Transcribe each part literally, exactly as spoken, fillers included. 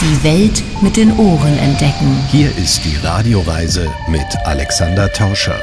Die Welt mit den Ohren entdecken. Hier ist die Radioreise mit Alexander Tauscher.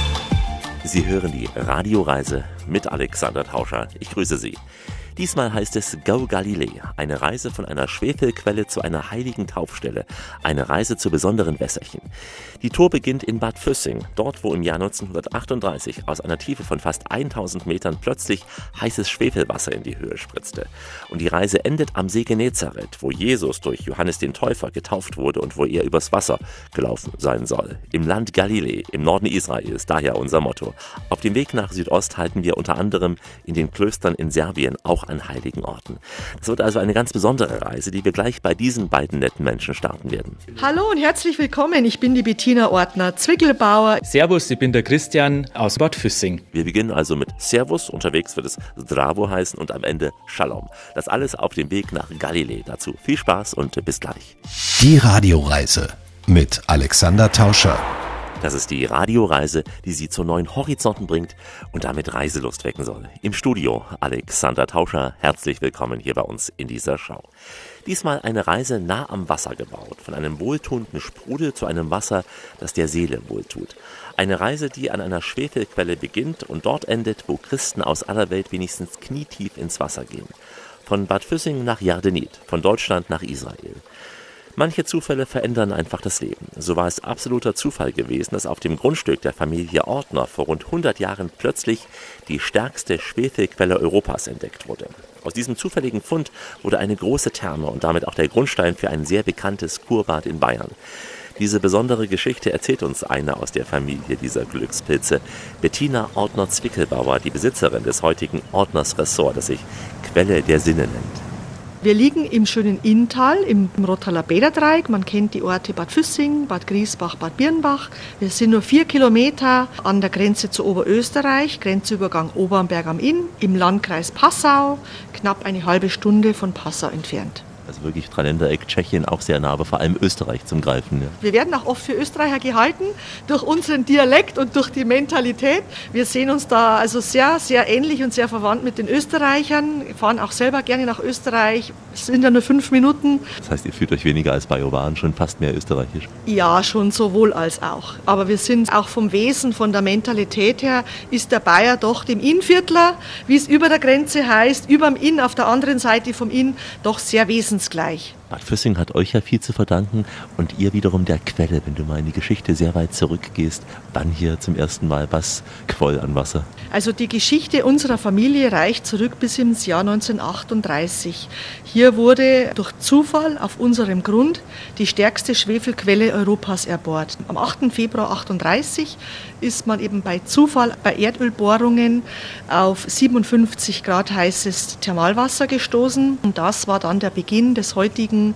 Sie hören die Radioreise mit Alexander Tauscher. Ich grüße Sie. Diesmal heißt es Go Galilei, eine Reise von einer Schwefelquelle zu einer heiligen Taufstelle, eine Reise zu besonderen Wässerchen. Die Tour beginnt in Bad Füssing, dort wo im Jahr neunzehnhundertachtunddreißig aus einer Tiefe von fast tausend Metern plötzlich heißes Schwefelwasser in die Höhe spritzte. Und die Reise endet am See Genezareth, wo Jesus durch Johannes den Täufer getauft wurde und wo er übers Wasser gelaufen sein soll. Im Land Galiläa, im Norden Israels, daher unser Motto. Auf dem Weg nach Südost halten wir unter anderem in den Klöstern in Serbien auch an heiligen Orten. Das wird also eine ganz besondere Reise, die wir gleich bei diesen beiden netten Menschen starten werden. Hallo und herzlich willkommen, ich bin die Bettina Ortner-Zwickelbauer. Servus, ich bin der Christian aus Bad Füssing. Wir beginnen also mit Servus, unterwegs wird es Zdravo heißen und am Ende Shalom. Das alles auf dem Weg nach Galiläa. Dazu viel Spaß und bis gleich. Die Radioreise mit Alexander Tauscher. Das ist die Radioreise, die Sie zu neuen Horizonten bringt und damit Reiselust wecken soll. Im Studio Alexander Tauscher, herzlich willkommen hier bei uns in dieser Show. Diesmal eine Reise nah am Wasser gebaut, von einem wohltuenden Sprudel zu einem Wasser, das der Seele wohltut. Eine Reise, die an einer Schwefelquelle beginnt und dort endet, wo Christen aus aller Welt wenigstens knietief ins Wasser gehen. Von Bad Füssing nach Yardenit, von Deutschland nach Israel. Manche Zufälle verändern einfach das Leben. So war es absoluter Zufall gewesen, dass auf dem Grundstück der Familie Ortner vor rund hundert Jahren plötzlich die stärkste Schwefelquelle Europas entdeckt wurde. Aus diesem zufälligen Fund wurde eine große Therme und damit auch der Grundstein für ein sehr bekanntes Kurbad in Bayern. Diese besondere Geschichte erzählt uns eine aus der Familie dieser Glückspilze, Bettina Ortner-Zwickelbauer, die Besitzerin des heutigen Ortners Ressort, das sich Quelle der Sinne nennt. Wir liegen im schönen Inntal, im Rottaler Bäderdreieck. Man kennt die Orte Bad Füssing, Bad Griesbach, Bad Birnbach. Wir sind nur vier Kilometer an der Grenze zu Oberösterreich, Grenzübergang Obernberg am Inn, im Landkreis Passau, knapp eine halbe Stunde von Passau entfernt. Also wirklich Dreiländereck, Tschechien auch sehr nah, aber vor allem Österreich zum Greifen. Ja. Wir werden auch oft für Österreicher gehalten, durch unseren Dialekt und durch die Mentalität. Wir sehen uns da also sehr, sehr ähnlich und sehr verwandt mit den Österreichern, fahren auch selber gerne nach Österreich, es sind ja nur fünf Minuten. Das heißt, ihr fühlt euch weniger als Bajoran, schon fast mehr österreichisch? Ja, schon sowohl als auch. Aber wir sind auch vom Wesen, von der Mentalität her, ist der Bayer doch dem Innviertler, wie es über der Grenze heißt, überm Inn, auf der anderen Seite vom Inn, doch sehr wesentlich. Gleich. Bad Füssing hat euch ja viel zu verdanken und ihr wiederum der Quelle, wenn du mal in die Geschichte sehr weit zurückgehst, wann hier zum ersten Mal was quoll an Wasser? Also die Geschichte unserer Familie reicht zurück bis ins Jahr neunzehnhundertachtunddreißig. Hier wurde durch Zufall auf unserem Grund die stärkste Schwefelquelle Europas erbohrt. Am achten Februar achtunddreißig ist man eben bei Zufall bei Erdölbohrungen auf siebenundfünfzig Grad heißes Thermalwasser gestoßen und das war dann der Beginn des heutigen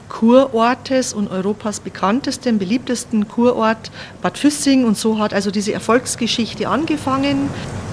Kurortes und Europas bekanntesten, beliebtesten Kurort Bad Füssing und so hat also diese Erfolgsgeschichte angefangen.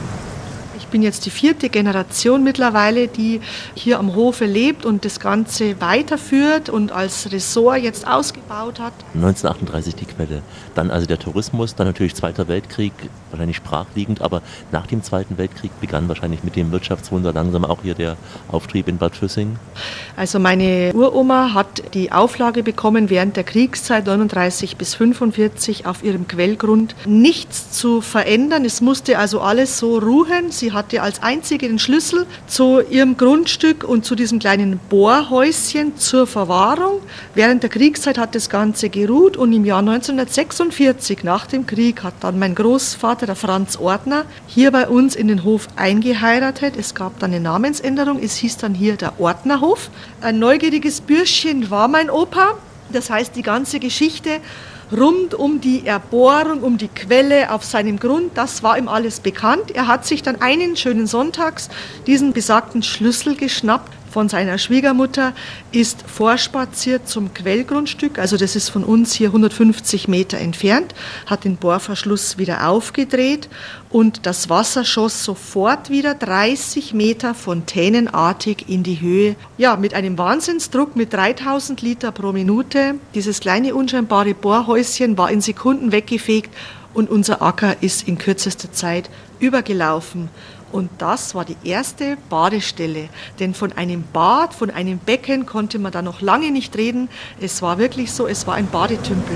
Ich bin jetzt die vierte Generation mittlerweile, die hier am Hofe lebt und das Ganze weiterführt und als Ressort jetzt ausgebaut hat. neunzehnhundertachtunddreißig die Quelle, dann also der Tourismus, dann natürlich Zweiter Weltkrieg, wahrscheinlich sprachliegend, aber nach dem Zweiten Weltkrieg begann wahrscheinlich mit dem Wirtschaftswunder langsam auch hier der Auftrieb in Bad Füssing. Also meine Uroma hat die Auflage bekommen, während der Kriegszeit neununddreißig bis fünfundvierzig auf ihrem Quellgrund nichts zu verändern. Es musste also alles so ruhen. Sie hatte als einzige den Schlüssel zu ihrem Grundstück und zu diesem kleinen Bohrhäuschen zur Verwahrung. Während der Kriegszeit hat das Ganze geruht und im Jahr neunzehnhundertsechsundvierzig, nach dem Krieg, hat dann mein Großvater, der Franz Ortner, hier bei uns in den Hof eingeheiratet. Es gab dann eine Namensänderung, es hieß dann hier der Ortnerhof. Ein neugieriges Bürschchen war mein Opa, das heißt die ganze Geschichte rund um die Erbohrung, um die Quelle auf seinem Grund, das war ihm alles bekannt. Er hat sich dann einen schönen Sonntags diesen besagten Schlüssel geschnappt von seiner Schwiegermutter, ist vorspaziert zum Quellgrundstück, also das ist von uns hier hundertfünfzig Meter entfernt, hat den Bohrverschluss wieder aufgedreht und das Wasser schoss sofort wieder dreißig Meter fontänenartig in die Höhe. Ja, mit einem Wahnsinnsdruck mit dreitausend Liter pro Minute. Dieses kleine unscheinbare Bohrhäuschen war in Sekunden weggefegt und unser Acker ist in kürzester Zeit übergelaufen. Und das war die erste Badestelle, denn von einem Bad, von einem Becken konnte man da noch lange nicht reden. Es war wirklich so, es war ein Badetümpel.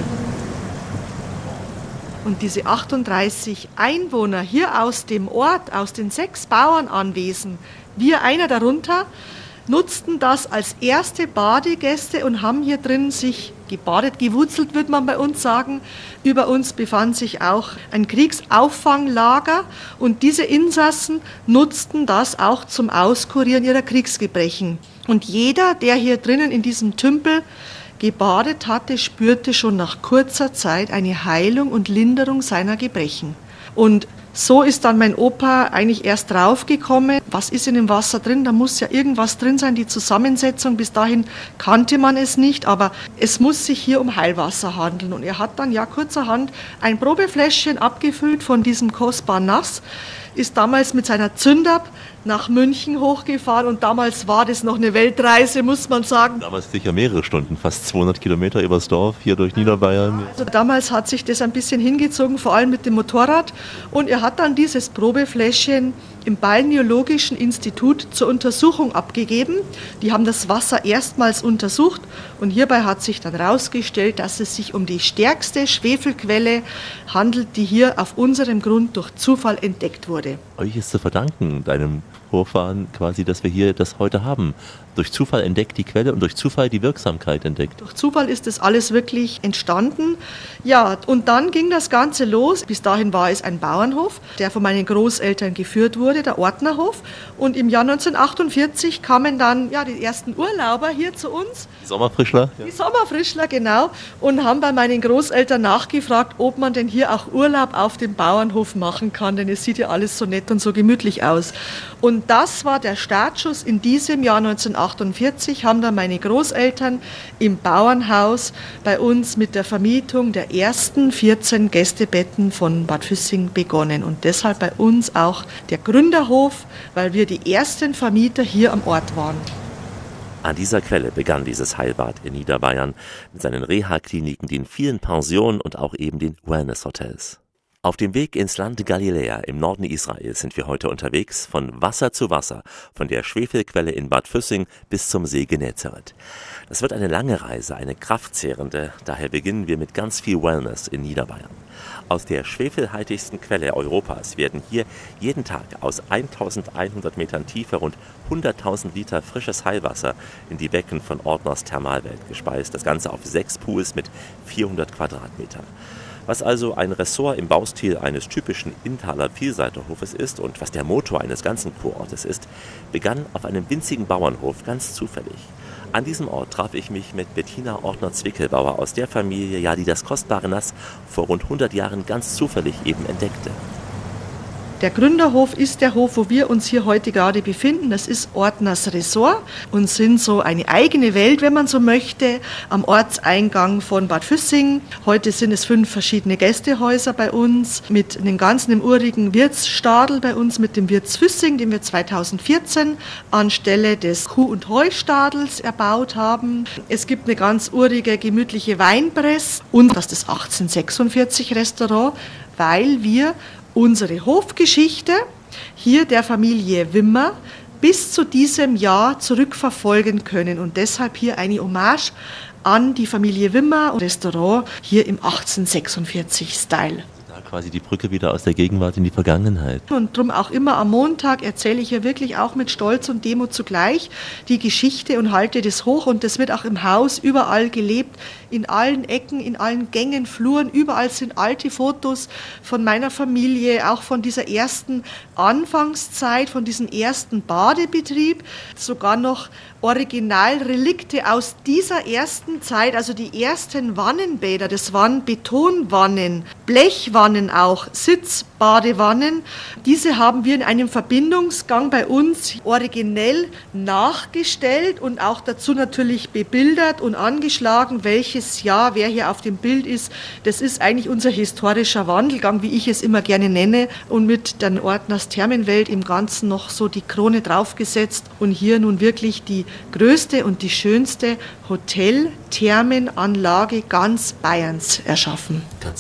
Und diese achtunddreißig Einwohner hier aus dem Ort, aus den sechs Bauernanwesen, wir einer darunter, nutzten das als erste Badegäste und haben hier drin sich gebadet, gewurzelt, würde man bei uns sagen. Über uns befand sich auch ein Kriegsauffanglager und diese Insassen nutzten das auch zum Auskurieren ihrer Kriegsgebrechen. Und jeder, der hier drinnen in diesem Tümpel gebadet hatte, spürte schon nach kurzer Zeit eine Heilung und Linderung seiner Gebrechen. Und so ist dann mein Opa eigentlich erst draufgekommen, was ist in dem Wasser drin, da muss ja irgendwas drin sein, die Zusammensetzung, bis dahin kannte man es nicht, aber es muss sich hier um Heilwasser handeln. Und er hat dann ja kurzerhand ein Probefläschchen abgefüllt von diesem kostbaren Nass, ist damals mit seiner Zündab nach München hochgefahren und damals war das noch eine Weltreise, muss man sagen. Damals sicher mehrere Stunden, fast zweihundert Kilometer übers Dorf, hier durch Niederbayern. Also damals hat sich das ein bisschen hingezogen, vor allem mit dem Motorrad. Und er hat dann dieses Probefläschchen im Balneologischen Institut zur Untersuchung abgegeben. Die haben das Wasser erstmals untersucht und hierbei hat sich dann herausgestellt, dass es sich um die stärkste Schwefelquelle handelt, die hier auf unserem Grund durch Zufall entdeckt wurde. Euch ist zu verdanken, deinem Vorfahren quasi, dass wir hier das heute haben. Durch Zufall entdeckt die Quelle und durch Zufall die Wirksamkeit entdeckt. Durch Zufall ist das alles wirklich entstanden. Ja, und dann ging das Ganze los. Bis dahin war es ein Bauernhof, der von meinen Großeltern geführt wurde, der Ortnerhof. Und im Jahr neunzehnhundertachtundvierzig kamen dann ja, die ersten Urlauber hier zu uns. Die Sommerfrischler? Die Sommerfrischler, genau. Und haben bei meinen Großeltern nachgefragt, ob man denn hier auch Urlaub auf dem Bauernhof machen kann, denn es sieht ja alles so nett und so gemütlich aus. Und das war der Startschuss. In diesem Jahr neunzehnhundertachtundvierzig haben dann meine Großeltern im Bauernhaus bei uns mit der Vermietung der ersten vierzehn Gästebetten von Bad Füssing begonnen. Und deshalb bei uns auch der Gründerhof, weil wir die ersten Vermieter hier am Ort waren. An dieser Quelle begann dieses Heilbad in Niederbayern mit seinen Reha-Kliniken, den vielen Pensionen und auch eben den Wellness-Hotels. Auf dem Weg ins Land Galiläa im Norden Israels sind wir heute unterwegs, von Wasser zu Wasser, von der Schwefelquelle in Bad Füssing bis zum See Genezareth. Das wird eine lange Reise, eine kraftzehrende, daher beginnen wir mit ganz viel Wellness in Niederbayern. Aus der schwefelhaltigsten Quelle Europas werden hier jeden Tag aus eintausendeinhundert Metern Tiefe rund hunderttausend Liter frisches Heilwasser in die Becken von Ortners Thermalwelt gespeist, das Ganze auf sechs Pools mit vierhundert Quadratmetern. Was also ein Ressort im Baustil eines typischen Inntaler Vielseiterhofes ist und was der Motor eines ganzen Kurortes ist, begann auf einem winzigen Bauernhof ganz zufällig. An diesem Ort traf ich mich mit Bettina Ortner-Zwickelbauer aus der Familie, ja, die das kostbare Nass vor rund hundert Jahren ganz zufällig eben entdeckte. Der Gründerhof ist der Hof, wo wir uns hier heute gerade befinden. Das ist Ortners Ressort und sind so eine eigene Welt, wenn man so möchte, am Ortseingang von Bad Füssing. Heute sind es fünf verschiedene Gästehäuser bei uns mit einem ganzen urigen Wirtsstadel bei uns mit dem Wirts Füssing, den wir zweitausendvierzehn anstelle des Kuh- und Heustadels erbaut haben. Es gibt eine ganz urige, gemütliche Weinpress und das ist das achtzehnhundertsechsundvierzig Restaurant, weil wir unsere Hofgeschichte hier der Familie Wimmer bis zu diesem Jahr zurückverfolgen können und deshalb hier eine Hommage an die Familie Wimmer und Restaurant hier im achtzehnhundertsechsundvierzig-Style. Quasi die Brücke wieder aus der Gegenwart in die Vergangenheit. Und darum auch immer am Montag erzähle ich hier wirklich auch mit Stolz und Demut zugleich die Geschichte und halte das hoch. Und das wird auch im Haus überall gelebt, in allen Ecken, in allen Gängen, Fluren. Überall sind alte Fotos von meiner Familie, auch von dieser ersten Anfangszeit, von diesem ersten Badebetrieb. Sogar noch Originalrelikte aus dieser ersten Zeit, also die ersten Wannenbäder, das waren Betonwannen, Blechwannen auch, Sitzbadewannen. Diese haben wir in einem Verbindungsgang bei uns originell nachgestellt und auch dazu natürlich bebildert und angeschlagen, welches Jahr, wer hier auf dem Bild ist. Das ist eigentlich unser historischer Wandelgang, wie ich es immer gerne nenne, und mit der Ortners Thermenwelt im Ganzen noch so die Krone draufgesetzt und hier nun wirklich die größte und die schönste Hotel-Thermenanlage ganz Bayerns erschaffen. Ganz Bayerns.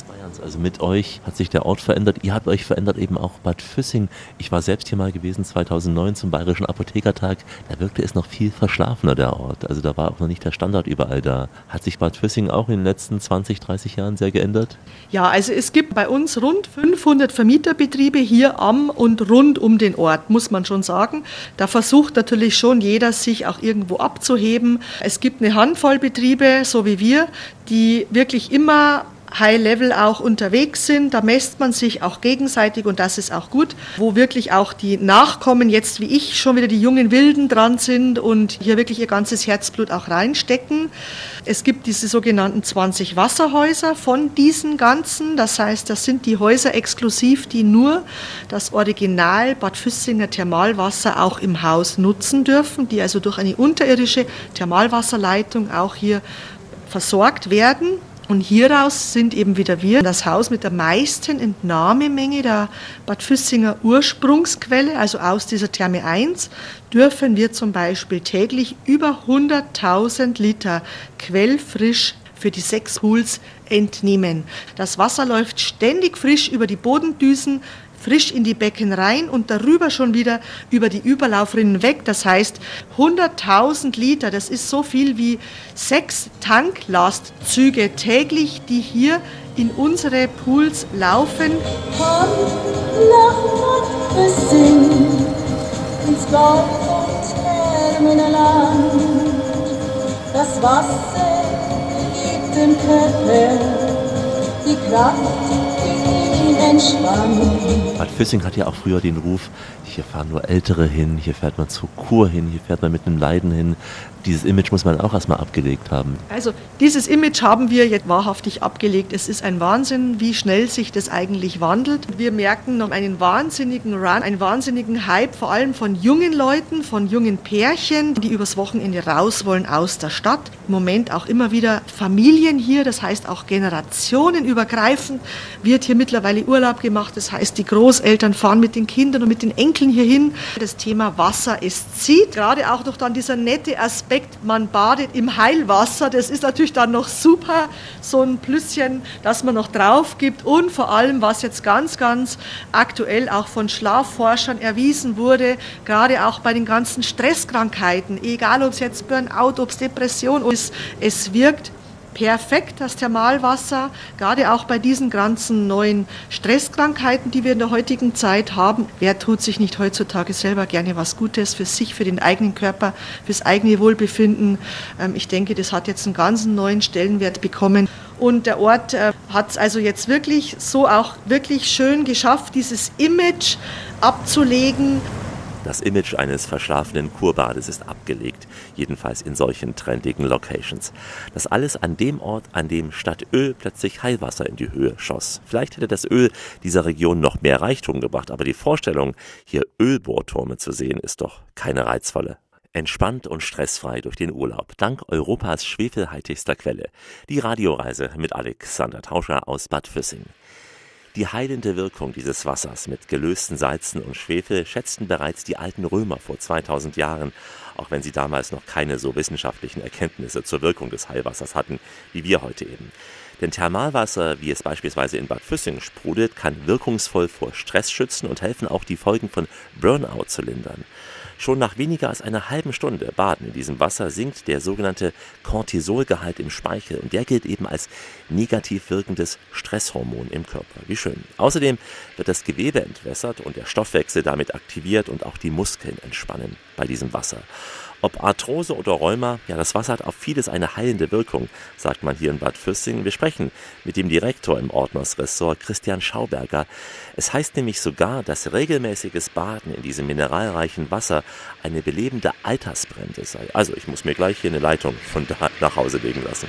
Also mit euch hat sich der Ort verändert. Ihr habt euch verändert, eben auch Bad Füssing. Ich war selbst hier mal gewesen zweitausendneun zum Bayerischen Apothekertag. Da wirkte es noch viel verschlafener, der Ort. Also da war auch noch nicht der Standard überall da. Hat sich Bad Füssing auch in den letzten zwanzig, dreißig Jahren sehr geändert? Ja, also es gibt bei uns rund fünfhundert Vermieterbetriebe hier am und rund um den Ort, muss man schon sagen. Da versucht natürlich schon jeder, sich auch irgendwo abzuheben. Es gibt eine Handvoll Betriebe, so wie wir, die wirklich immer High-Level auch unterwegs sind. Da messt man sich auch gegenseitig und das ist auch gut, wo wirklich auch die Nachkommen jetzt wie ich schon wieder die jungen Wilden dran sind und hier wirklich ihr ganzes Herzblut auch reinstecken. Es gibt diese sogenannten zwanzig Wasserhäuser von diesen ganzen. Das heißt, das sind die Häuser exklusiv, die nur das Original Bad Füssinger Thermalwasser auch im Haus nutzen dürfen, die also durch eine unterirdische Thermalwasserleitung auch hier versorgt werden. Und hieraus sind eben wieder wir das Haus mit der meisten Entnahmemenge der Bad Füssinger Ursprungsquelle, also aus dieser Therme eins, dürfen wir zum Beispiel täglich über hunderttausend Liter quellfrisch für die sechs Pools entnehmen. Das Wasser läuft ständig frisch über die Bodendüsen, frisch in die Becken rein und darüber schon wieder über die Überlaufrinnen weg. Das heißt, hunderttausend Liter, das ist so viel wie sechs Tanklastzüge täglich, die hier in unsere Pools laufen. Komm nach Bad Füssing, ins Bad und Thermenland. Das Wasser gibt dem Körper die Kraft, die ihn entspannt. Bad Füssing hat ja auch früher den Ruf, hier fahren nur Ältere hin, hier fährt man zur Kur hin, hier fährt man mit einem Leiden hin. Dieses Image muss man auch erstmal abgelegt haben. Also dieses Image haben wir jetzt wahrhaftig abgelegt. Es ist ein Wahnsinn, wie schnell sich das eigentlich wandelt. Wir merken noch einen wahnsinnigen Run, einen wahnsinnigen Hype, vor allem von jungen Leuten, von jungen Pärchen, die übers Wochenende raus wollen aus der Stadt. Im Moment auch immer wieder Familien hier, das heißt auch generationenübergreifend wird hier mittlerweile Urlaub gemacht. Das heißt, die Großeltern fahren mit den Kindern und mit den Enkeln hier hin. Das Thema Wasser, es zieht. Gerade auch noch dann dieser nette Aspekt, man badet im Heilwasser, das ist natürlich dann noch super, so ein Plüsschen, das man noch drauf gibt und vor allem, was jetzt ganz, ganz aktuell auch von Schlafforschern erwiesen wurde, gerade auch bei den ganzen Stresskrankheiten, egal ob es jetzt Burnout, ob es Depression ist, es wirkt perfekt, das Thermalwasser, gerade auch bei diesen ganzen neuen Stresskrankheiten, die wir in der heutigen Zeit haben. Wer tut sich nicht heutzutage selber gerne was Gutes für sich, für den eigenen Körper, fürs eigene Wohlbefinden? Ich denke, das hat jetzt einen ganz neuen Stellenwert bekommen. Und der Ort hat es also jetzt wirklich so auch wirklich schön geschafft, dieses Image abzulegen. Das Image eines verschlafenen Kurbades ist abgelegt, jedenfalls in solchen trendigen Locations. Das alles an dem Ort, an dem statt Öl plötzlich Heilwasser in die Höhe schoss. Vielleicht hätte das Öl dieser Region noch mehr Reichtum gebracht, aber die Vorstellung, hier Ölbohrturme zu sehen, ist doch keine reizvolle. Entspannt und stressfrei durch den Urlaub, dank Europas schwefelhaltigster Quelle. Die Radioreise mit Alexander Tauscher aus Bad Füssing. Die heilende Wirkung dieses Wassers mit gelösten Salzen und Schwefel schätzten bereits die alten Römer vor zweitausend Jahren, auch wenn sie damals noch keine so wissenschaftlichen Erkenntnisse zur Wirkung des Heilwassers hatten, wie wir heute eben. Denn Thermalwasser, wie es beispielsweise in Bad Füssing sprudelt, kann wirkungsvoll vor Stress schützen und helfen auch die Folgen von Burnout zu lindern. Schon nach weniger als einer halben Stunde Baden in diesem Wasser sinkt der sogenannte Cortisolgehalt im Speichel und der gilt eben als negativ wirkendes Stresshormon im Körper. Wie schön. Außerdem wird das Gewebe entwässert und der Stoffwechsel damit aktiviert und auch die Muskeln entspannen bei diesem Wasser. Ob Arthrose oder Rheuma, ja, das Wasser hat auf vieles eine heilende Wirkung, sagt man hier in Bad Füssing. Wir sprechen mit dem Direktor im Ordnersressort, Christian Schauberger. Es heißt nämlich sogar, dass regelmäßiges Baden in diesem mineralreichen Wasser eine belebende Altersbremse sei. Also ich muss mir gleich hier eine Leitung von da nach Hause legen lassen.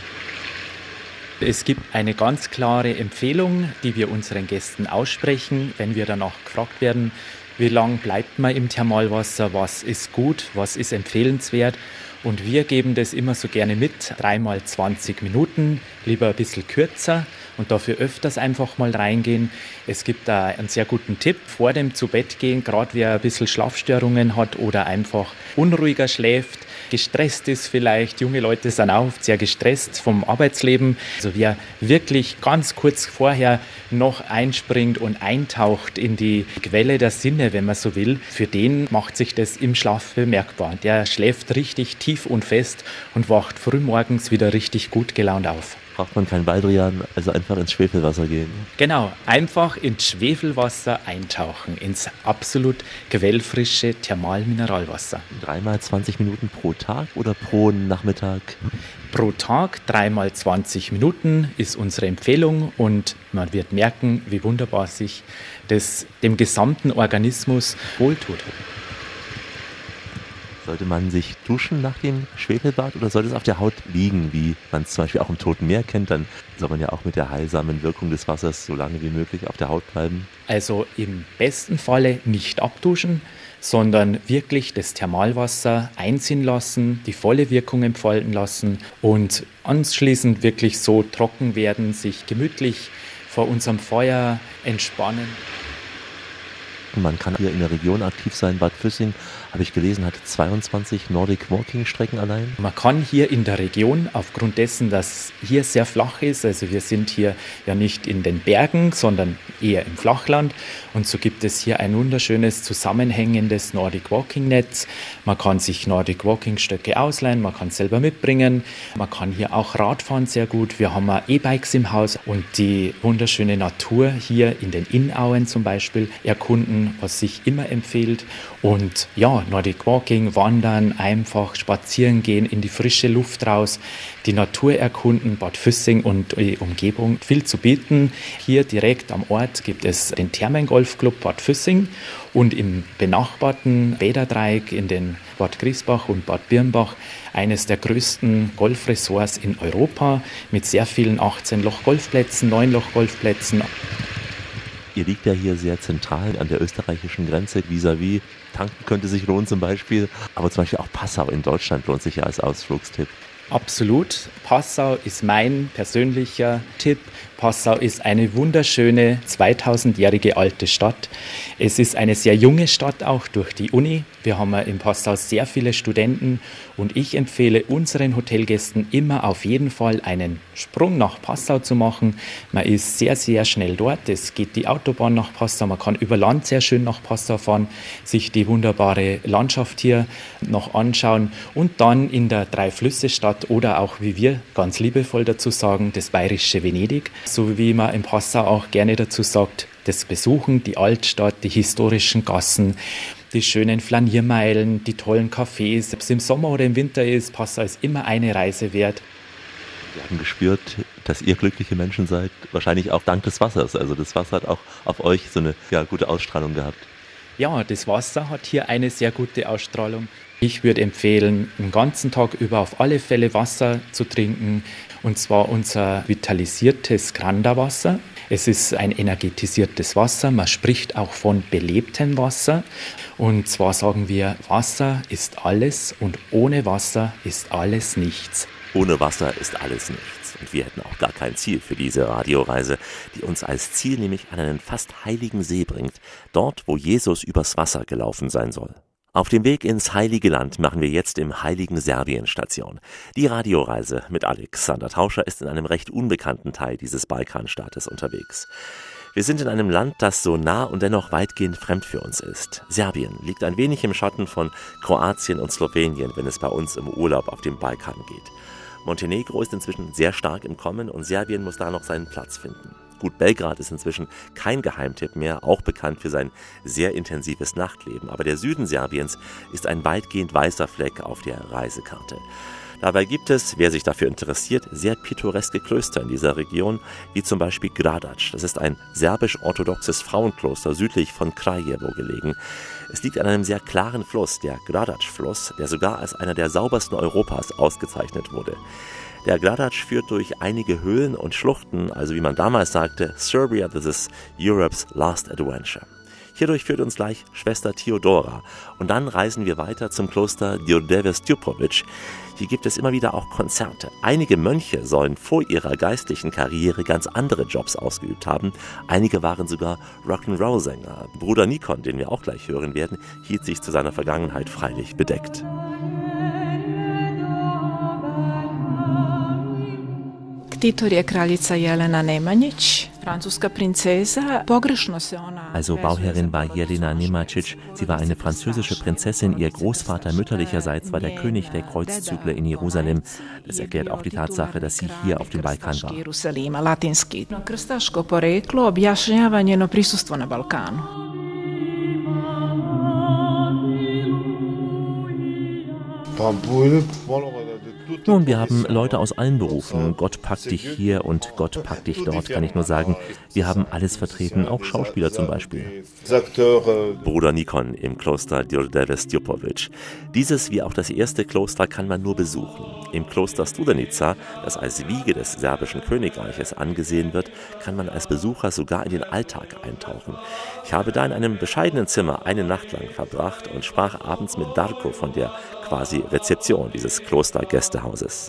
Es gibt eine ganz klare Empfehlung, die wir unseren Gästen aussprechen, wenn wir danach gefragt werden, wie lange bleibt man im Thermalwasser, was ist gut, was ist empfehlenswert. Und wir geben das immer so gerne mit, dreimal zwanzig Minuten, lieber ein bisschen kürzer und dafür öfters einfach mal reingehen. Es gibt da einen sehr guten Tipp vor dem Zubettgehen, gerade wer ein bisschen Schlafstörungen hat oder einfach unruhiger schläft. gestresst ist vielleicht. Junge Leute sind auch oft sehr gestresst vom Arbeitsleben. Also wer wirklich ganz kurz vorher noch einspringt und eintaucht in die Quelle der Sinne, wenn man so will, für den macht sich das im Schlaf bemerkbar. Der schläft richtig tief und fest und wacht frühmorgens wieder richtig gut gelaunt auf. Braucht man kein Baldrian, also einfach ins Schwefelwasser gehen. Genau, einfach ins Schwefelwasser eintauchen, ins absolut quellfrische Thermalmineralwasser. Dreimal zwanzig Minuten pro Tag oder pro Nachmittag? Pro Tag dreimal zwanzig Minuten ist unsere Empfehlung und man wird merken, wie wunderbar sich das dem gesamten Organismus wohltut. Sollte man sich duschen nach dem Schwefelbad oder sollte es auf der Haut liegen, wie man es zum Beispiel auch im Toten Meer kennt? Dann soll man ja auch mit der heilsamen Wirkung des Wassers so lange wie möglich auf der Haut bleiben. Also im besten Falle nicht abduschen, sondern wirklich das Thermalwasser einziehen lassen, die volle Wirkung entfalten lassen und anschließend wirklich so trocken werden, sich gemütlich vor unserem Feuer entspannen. Man kann hier in der Region aktiv sein. Bad Füssing, habe ich gelesen, hat zweiundzwanzig Nordic Walking Strecken allein. Man kann hier in der Region, aufgrund dessen, dass hier sehr flach ist, also wir sind hier ja nicht in den Bergen, sondern eher im Flachland, und so gibt es hier ein wunderschönes zusammenhängendes Nordic Walking Netz. Man kann sich Nordic Walking Stöcke ausleihen, man kann selber mitbringen, man kann hier auch Radfahren sehr gut. Wir haben E-Bikes im Haus und die wunderschöne Natur hier in den Innauen zum Beispiel erkunden, was sich immer empfiehlt. Und ja, Nordic Walking, wandern, einfach spazieren gehen, in die frische Luft raus, die Natur erkunden. Bad Füssing und die Umgebung viel zu bieten. Hier direkt am Ort gibt es den Thermengolfclub Bad Füssing und im benachbarten Bäderdreieck in den Bad Griesbach und Bad Birnbach eines der größten Golfresorts in Europa mit sehr vielen achtzehn-Loch-Golfplätzen, neun-Loch-Golfplätzen. Ihr liegt ja hier sehr zentral an der österreichischen Grenze, vis-à-vis. Tanken könnte sich lohnen zum Beispiel, aber zum Beispiel auch Passau in Deutschland lohnt sich ja als Ausflugstipp. Absolut. Passau ist mein persönlicher Tipp. Passau ist eine wunderschöne, zweitausendjährige alte Stadt. Es ist eine sehr junge Stadt auch durch die Uni. Wir haben in Passau sehr viele Studenten und ich empfehle unseren Hotelgästen immer auf jeden Fall einen Sprung nach Passau zu machen. Man ist sehr, sehr schnell dort. Es geht die Autobahn nach Passau. Man kann über Land sehr schön nach Passau fahren, sich die wunderbare Landschaft hier noch anschauen und dann in der Drei-Flüsse-Stadt oder auch, wie wir ganz liebevoll dazu sagen, das bayerische Venedig, so wie man in Passau auch gerne dazu sagt, das Besuchen, die Altstadt, die historischen Gassen, die schönen Flaniermeilen, die tollen Cafés. Ob es im Sommer oder im Winter ist, Passau ist immer eine Reise wert. Wir haben gespürt, dass ihr glückliche Menschen seid, wahrscheinlich auch dank des Wassers. Also das Wasser hat auch auf euch so eine ja, gute Ausstrahlung gehabt. Ja, das Wasser hat hier eine sehr gute Ausstrahlung. Ich würde empfehlen, den ganzen Tag über auf alle Fälle Wasser zu trinken, und zwar unser vitalisiertes Granda-Wasser. Es ist ein energetisiertes Wasser, man spricht auch von belebtem Wasser. Und zwar sagen wir, Wasser ist alles und ohne Wasser ist alles nichts. Ohne Wasser ist alles nichts. Und wir hätten auch gar kein Ziel für diese Radioreise, die uns als Ziel nämlich an einen fast heiligen See bringt, dort, wo Jesus übers Wasser gelaufen sein soll. Auf dem Weg ins Heilige Land machen wir jetzt im heiligen Serbien Station. Die Radioreise mit Alexander Tauscher ist in einem recht unbekannten Teil dieses Balkanstaates unterwegs. Wir sind in einem Land, das so nah und dennoch weitgehend fremd für uns ist. Serbien liegt ein wenig im Schatten von Kroatien und Slowenien, wenn es bei uns im Urlaub auf dem Balkan geht. Montenegro ist inzwischen sehr stark im Kommen und Serbien muss da noch seinen Platz finden. Gut, Belgrad ist inzwischen kein Geheimtipp mehr, auch bekannt für sein sehr intensives Nachtleben. Aber der Süden Serbiens ist ein weitgehend weißer Fleck auf der Reisekarte. Dabei gibt es, wer sich dafür interessiert, sehr pittoreske Klöster in dieser Region, wie zum Beispiel Gradac. Das ist ein serbisch-orthodoxes Frauenkloster südlich von Kraljevo gelegen. Es liegt an einem sehr klaren Fluss, der Gradac-Fluss, der sogar als einer der saubersten Europas ausgezeichnet wurde. Der Gradac führt durch einige Höhlen und Schluchten, also wie man damals sagte, Serbia, this is Europe's last adventure. Hierdurch führt uns gleich Schwester Theodora und dann reisen wir weiter zum Kloster Đurđeva Stuporović. Hier gibt es immer wieder auch Konzerte. Einige Mönche sollen vor ihrer geistlichen Karriere ganz andere Jobs ausgeübt haben. Einige waren sogar Rock'n'Roll-Sänger. Bruder Nikon, den wir auch gleich hören werden, hielt sich zu seiner Vergangenheit freilich bedeckt. Investitor je kraljica Jelena Nemanjić, francuska princesa. Pogrešno se ona. Also Bauherrin war Jelena Nemanjić. Sie war eine französische Prinzessin. Ihr Großvater mütterlicherseits war der König der Kreuzzügler in Jerusalem. Das erklärt auch die Tatsache, dass sie hier auf dem Balkan war. Jerusalima, latinski. Krstaško poreklo objašnjava njeno prisustvo na Balkanu. Nun, wir haben Leute aus allen Berufen. Gott packt dich hier und Gott packt dich dort, kann ich nur sagen. Wir haben alles vertreten, auch Schauspieler zum Beispiel. Bruder Nikon im Kloster Đurđevac Stjepović. Dieses wie auch das erste Kloster kann man nur besuchen. Im Kloster Studenica, das als Wiege des serbischen Königreiches angesehen wird, kann man als Besucher sogar in den Alltag eintauchen. Ich habe da in einem bescheidenen Zimmer eine Nacht lang verbracht und sprach abends mit Darko von der quasi Rezeption dieses Klostergästehauses.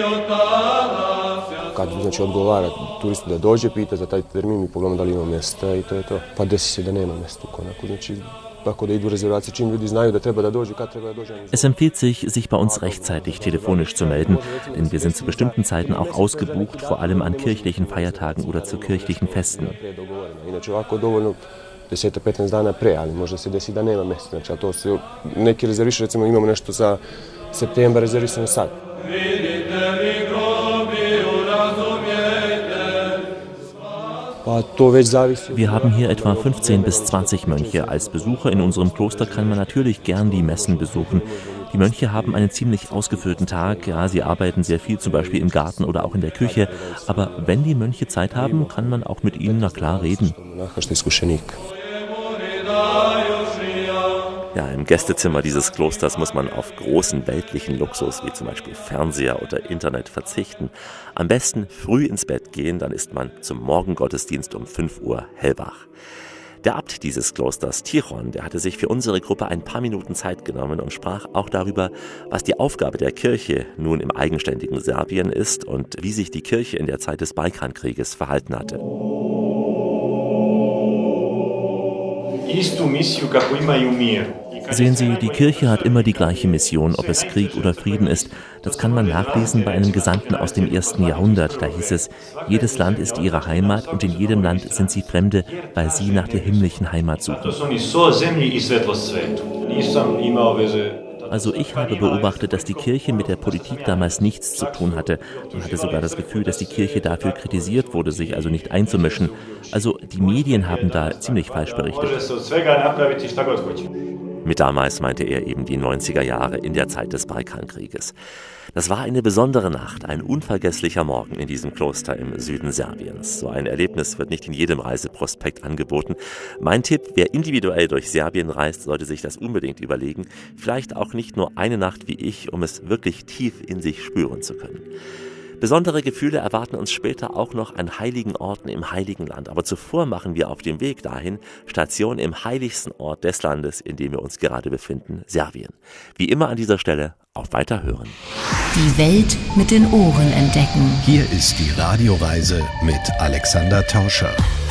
Kad znači odgovara turistu da dođe, pita za taj termin, mi pogledamo da li ima mjesta i to je to. Pa desi se da nema mjesta u konaku, znači tako da idu rezervacije čim ljudi znaju da treba da dođu, kad treba da dođe. Es empfiehlt sich, sich bei uns rechtzeitig telefonisch zu melden, denn wir sind zu bestimmten Zeiten auch ausgebucht, vor allem an kirchlichen Feiertagen oder zu kirchlichen Festen. Inače ovako dovoljno deset do petnaest dana pre, ali možda se desi da nema mjesta. Znači, a to se neki rezervišu, recimo imamo nešto za septembar rezervisano sad. Pa to već zavisi. Wir haben hier etwa fünfzehn bis zwanzig Mönche. Als Besucher in unserem Kloster kann man natürlich gern die Messen besuchen. Die Mönche haben einen ziemlich ausgefüllten Tag. Ja, sie arbeiten sehr viel, zum Beispiel im Garten oder auch in der Küche. Aber wenn die Mönche Zeit haben, kann man auch mit ihnen, na klar, reden. Ja, im Gästezimmer dieses Klosters muss man auf großen weltlichen Luxus wie zum Beispiel Fernseher oder Internet verzichten. Am besten früh ins Bett gehen, dann ist man zum Morgengottesdienst um fünf Uhr hellwach. Der Abt dieses Klosters, Tichon, der hatte sich für unsere Gruppe ein paar Minuten Zeit genommen und sprach auch darüber, was die Aufgabe der Kirche nun im eigenständigen Serbien ist und wie sich die Kirche in der Zeit des Balkankrieges verhalten hatte. Sehen Sie, die Kirche hat immer die gleiche Mission, ob es Krieg oder Frieden ist. Das kann man nachlesen bei einem Gesandten aus dem ersten Jahrhundert. Da hieß es, jedes Land ist ihre Heimat und in jedem Land sind sie Fremde, weil sie nach der himmlischen Heimat suchen. Also ich habe beobachtet, dass die Kirche mit der Politik damals nichts zu tun hatte. Man hatte sogar das Gefühl, dass die Kirche dafür kritisiert wurde, sich also nicht einzumischen. Also die Medien haben da ziemlich falsch berichtet. Mit damals meinte er eben die neunziger Jahre in der Zeit des Balkankrieges. Das war eine besondere Nacht, ein unvergesslicher Morgen in diesem Kloster im Süden Serbiens. So ein Erlebnis wird nicht in jedem Reiseprospekt angeboten. Mein Tipp, wer individuell durch Serbien reist, sollte sich das unbedingt überlegen. Vielleicht auch nicht nur eine Nacht wie ich, um es wirklich tief in sich spüren zu können. Besondere Gefühle erwarten uns später auch noch an heiligen Orten im Heiligen Land. Aber zuvor machen wir auf dem Weg dahin Station im heiligsten Ort des Landes, in dem wir uns gerade befinden, Serbien. Wie immer an dieser Stelle auf Weiterhören. Die Welt mit den Ohren entdecken. Hier ist die Radioreise mit Alexander Tauscher.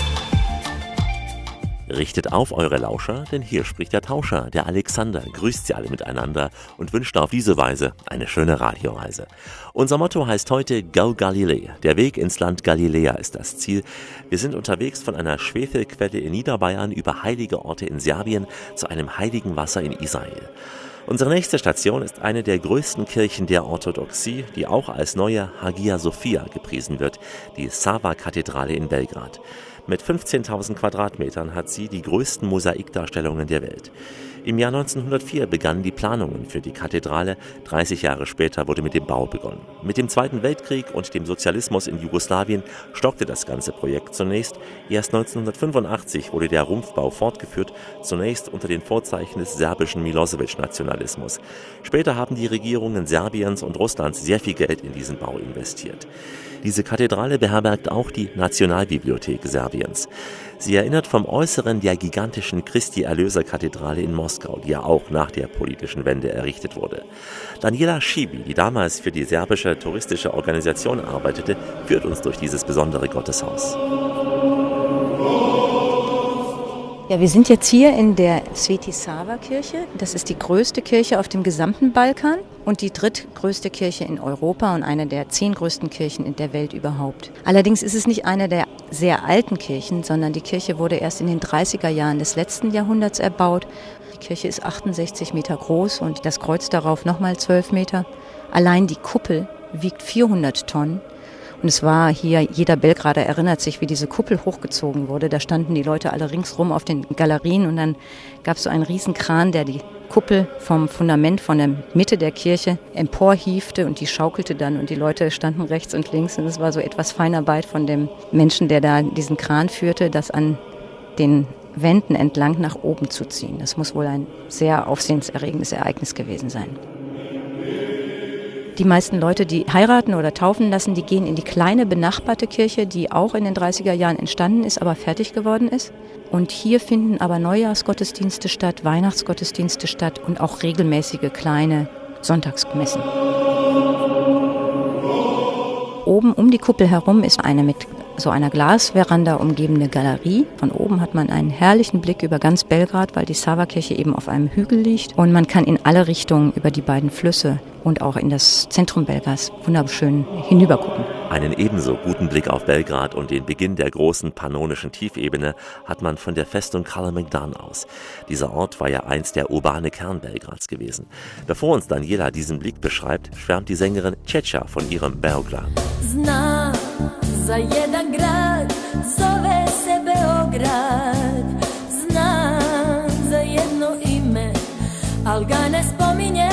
Richtet auf eure Lauscher, denn hier spricht der Tauscher, der Alexander, grüßt sie alle miteinander und wünscht auf diese Weise eine schöne Radioreise. Unser Motto heißt heute Go Galilee. Der Weg ins Land Galiläa ist das Ziel. Wir sind unterwegs von einer Schwefelquelle in Niederbayern über heilige Orte in Serbien zu einem heiligen Wasser in Israel. Unsere nächste Station ist eine der größten Kirchen der Orthodoxie, die auch als neue Hagia Sophia gepriesen wird, die Sava-Kathedrale in Belgrad. Mit fünfzehntausend Quadratmetern hat sie die größten Mosaikdarstellungen der Welt. Im Jahr neunzehnhundertvier begannen die Planungen für die Kathedrale. dreißig Jahre später wurde mit dem Bau begonnen. Mit dem Zweiten Weltkrieg und dem Sozialismus in Jugoslawien stockte das ganze Projekt zunächst. Erst neunzehnhundertfünfundachtzig wurde der Rumpfbau fortgeführt, zunächst unter den Vorzeichen des serbischen Milosevic-Nationalismus. Später haben die Regierungen Serbiens und Russlands sehr viel Geld in diesen Bau investiert. Diese Kathedrale beherbergt auch die Nationalbibliothek Serbiens. Sie erinnert vom Äußeren der gigantischen Christi-Erlöser-Kathedrale in Moskau, die ja auch nach der politischen Wende errichtet wurde. Daniela Schibi, die damals für die serbische touristische Organisation arbeitete, führt uns durch dieses besondere Gotteshaus. Ja, wir sind jetzt hier in der Sveti Sava Kirche. Das ist die größte Kirche auf dem gesamten Balkan und die drittgrößte Kirche in Europa und eine der zehn größten Kirchen in der Welt überhaupt. Allerdings ist es nicht eine der sehr alten Kirchen, sondern die Kirche wurde erst in den dreißiger Jahren des letzten Jahrhunderts erbaut. Die Kirche ist achtundsechzig Meter groß und das Kreuz darauf nochmal zwölf Meter. Allein die Kuppel wiegt vierhundert Tonnen. Und es war hier, jeder Belgrader erinnert sich, wie diese Kuppel hochgezogen wurde. Da standen die Leute alle ringsrum auf den Galerien und dann gab es so einen riesen Kran, der die Kuppel vom Fundament von der Mitte der Kirche emporhiefte und die schaukelte dann und die Leute standen rechts und links und es war so etwas Feinarbeit von dem Menschen, der da diesen Kran führte, das an den Wänden entlang nach oben zu ziehen. Das muss wohl ein sehr aufsehenserregendes Ereignis gewesen sein. Die meisten Leute, die heiraten oder taufen lassen, die gehen in die kleine benachbarte Kirche, die auch in den dreißiger Jahren entstanden ist, aber fertig geworden ist. Und hier finden aber Neujahrsgottesdienste statt, Weihnachtsgottesdienste statt und auch regelmäßige kleine Sonntagsmessen. Oben um die Kuppel herum ist eine mit so einer Glasveranda umgebene Galerie. Von oben hat man einen herrlichen Blick über ganz Belgrad, weil die Sava-Kirche eben auf einem Hügel liegt. Und man kann in alle Richtungen über die beiden Flüsse und auch in das Zentrum Belgrads wunderschön hinübergucken. Einen ebenso guten Blick auf Belgrad und den Beginn der großen pannonischen Tiefebene hat man von der Festung Kalemegdan aus. Dieser Ort war ja einst der urbane Kern Belgrads gewesen. Bevor uns Daniela diesen Blick beschreibt, schwärmt die Sängerin Čeča von ihrem Beograd. Zna za jedan grad, zove se Beograd. Zna za jedno ime, al ga ne spominje.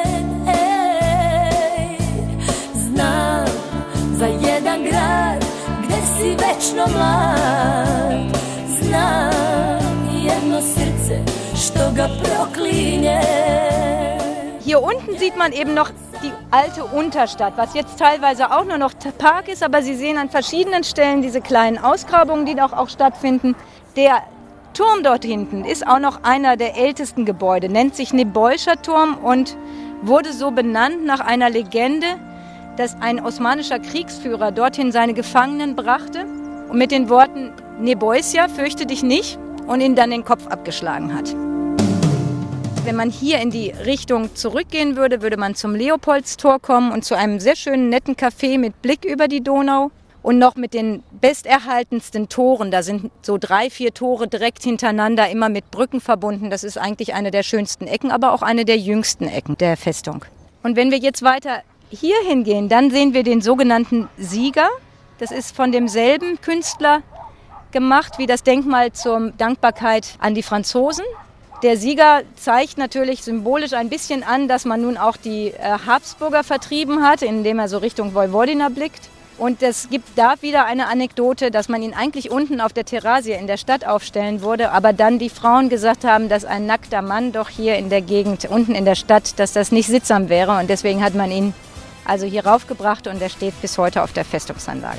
Zna za jedan grad, gde si večno mlad. Zna jedno srce, što ga proklinje. Hier unten sieht man eben noch die alte Unterstadt, was jetzt teilweise auch nur noch Park ist, aber Sie sehen an verschiedenen Stellen diese kleinen Ausgrabungen, die doch auch stattfinden. Der Turm dort hinten ist auch noch einer der ältesten Gebäude, nennt sich Nebojša Turm und wurde so benannt nach einer Legende, dass ein osmanischer Kriegsführer dorthin seine Gefangenen brachte und mit den Worten Nebojša, fürchte dich nicht, und ihnen dann den Kopf abgeschlagen hat. Wenn man hier in die Richtung zurückgehen würde, würde man zum Leopoldstor kommen und zu einem sehr schönen, netten Café mit Blick über die Donau und noch mit den besterhaltensten Toren. Da sind so drei, vier Tore direkt hintereinander, immer mit Brücken verbunden. Das ist eigentlich eine der schönsten Ecken, aber auch eine der jüngsten Ecken der Festung. Und wenn wir jetzt weiter hier hingehen, dann sehen wir den sogenannten Sieger. Das ist von demselben Künstler gemacht wie das Denkmal zur Dankbarkeit an die Franzosen. Der Sieger zeigt natürlich symbolisch ein bisschen an, dass man nun auch die äh, Habsburger vertrieben hat, indem er so Richtung Vojvodina blickt. Und es gibt da wieder eine Anekdote, dass man ihn eigentlich unten auf der Terrasse in der Stadt aufstellen würde, aber dann die Frauen gesagt haben, dass ein nackter Mann doch hier in der Gegend, unten in der Stadt, dass das nicht sittsam wäre. Und deswegen hat man ihn also hier raufgebracht und er steht bis heute auf der Festungsanlage.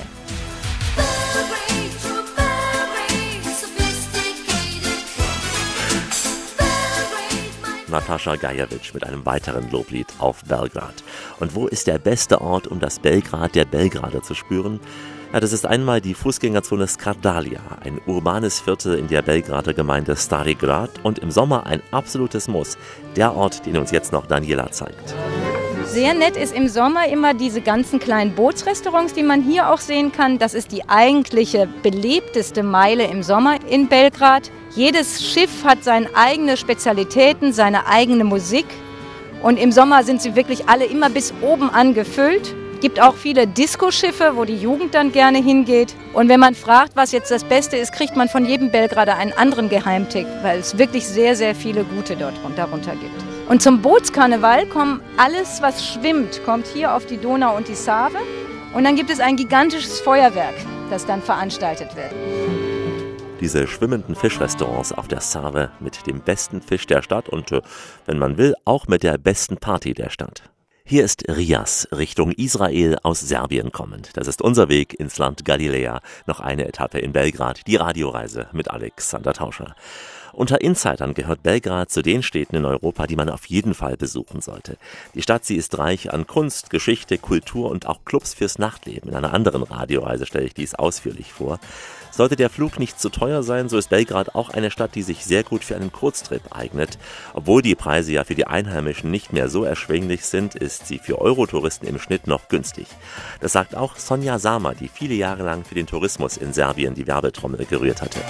Natascha Gajewitsch mit einem weiteren Loblied auf Belgrad. Und wo ist der beste Ort, um das Belgrad der Belgrader zu spüren? Ja, das ist einmal die Fußgängerzone Skardalia, ein urbanes Viertel in der Belgrader Gemeinde Stari Grad und im Sommer ein absolutes Muss, der Ort, den uns jetzt noch Daniela zeigt. Sehr nett ist im Sommer immer diese ganzen kleinen Bootsrestaurants, die man hier auch sehen kann. Das ist die eigentliche belebteste Meile im Sommer in Belgrad. Jedes Schiff hat seine eigenen Spezialitäten, seine eigene Musik. Und im Sommer sind sie wirklich alle immer bis oben angefüllt. Es gibt auch viele Diskoschiffe, wo die Jugend dann gerne hingeht. Und wenn man fragt, was jetzt das Beste ist, kriegt man von jedem Belgrader einen anderen Geheimtipp, weil es wirklich sehr, sehr viele gute dort darunter gibt. Und zum Bootskarneval kommt alles, was schwimmt, kommt hier auf die Donau und die Save. Und dann gibt es ein gigantisches Feuerwerk, das dann veranstaltet wird. Diese schwimmenden Fischrestaurants auf der Save mit dem besten Fisch der Stadt und, wenn man will, auch mit der besten Party der Stadt. Hier ist Rias, Richtung Israel aus Serbien kommend. Das ist unser Weg ins Land Galiläa. Noch eine Etappe in Belgrad, die Radioreise mit Alexander Tauscher. Unter Insidern gehört Belgrad zu den Städten in Europa, die man auf jeden Fall besuchen sollte. Die Stadt, sie ist reich an Kunst, Geschichte, Kultur und auch Clubs fürs Nachtleben. In einer anderen Radioreise stelle ich dies ausführlich vor. Sollte der Flug nicht zu teuer sein, so ist Belgrad auch eine Stadt, die sich sehr gut für einen Kurztrip eignet. Obwohl die Preise ja für die Einheimischen nicht mehr so erschwinglich sind, ist sie für Eurotouristen im Schnitt noch günstig. Das sagt auch Sonja Sama, die viele Jahre lang für den Tourismus in Serbien die Werbetrommel gerührt hatte.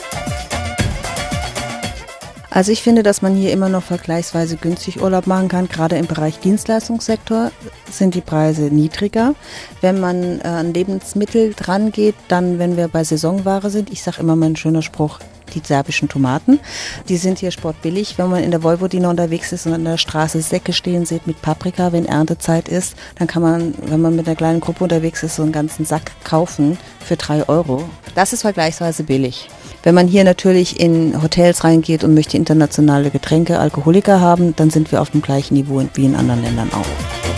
Also ich finde, dass man hier immer noch vergleichsweise günstig Urlaub machen kann. Gerade im Bereich Dienstleistungssektor sind die Preise niedriger. Wenn man äh, an Lebensmittel dran geht, dann, wenn wir bei Saisonware sind, ich sage immer mein schöner Spruch, die serbischen Tomaten, die sind hier sportbillig. Wenn man in der Vojvodina unterwegs ist und an der Straße Säcke stehen sieht mit Paprika, wenn Erntezeit ist, dann kann man, wenn man mit einer kleinen Gruppe unterwegs ist, so einen ganzen Sack kaufen für drei Euro. Das ist vergleichsweise billig. Wenn man hier natürlich in Hotels reingeht und möchte internationale Getränke, Alkoholiker haben, dann sind wir auf dem gleichen Niveau wie in anderen Ländern auch.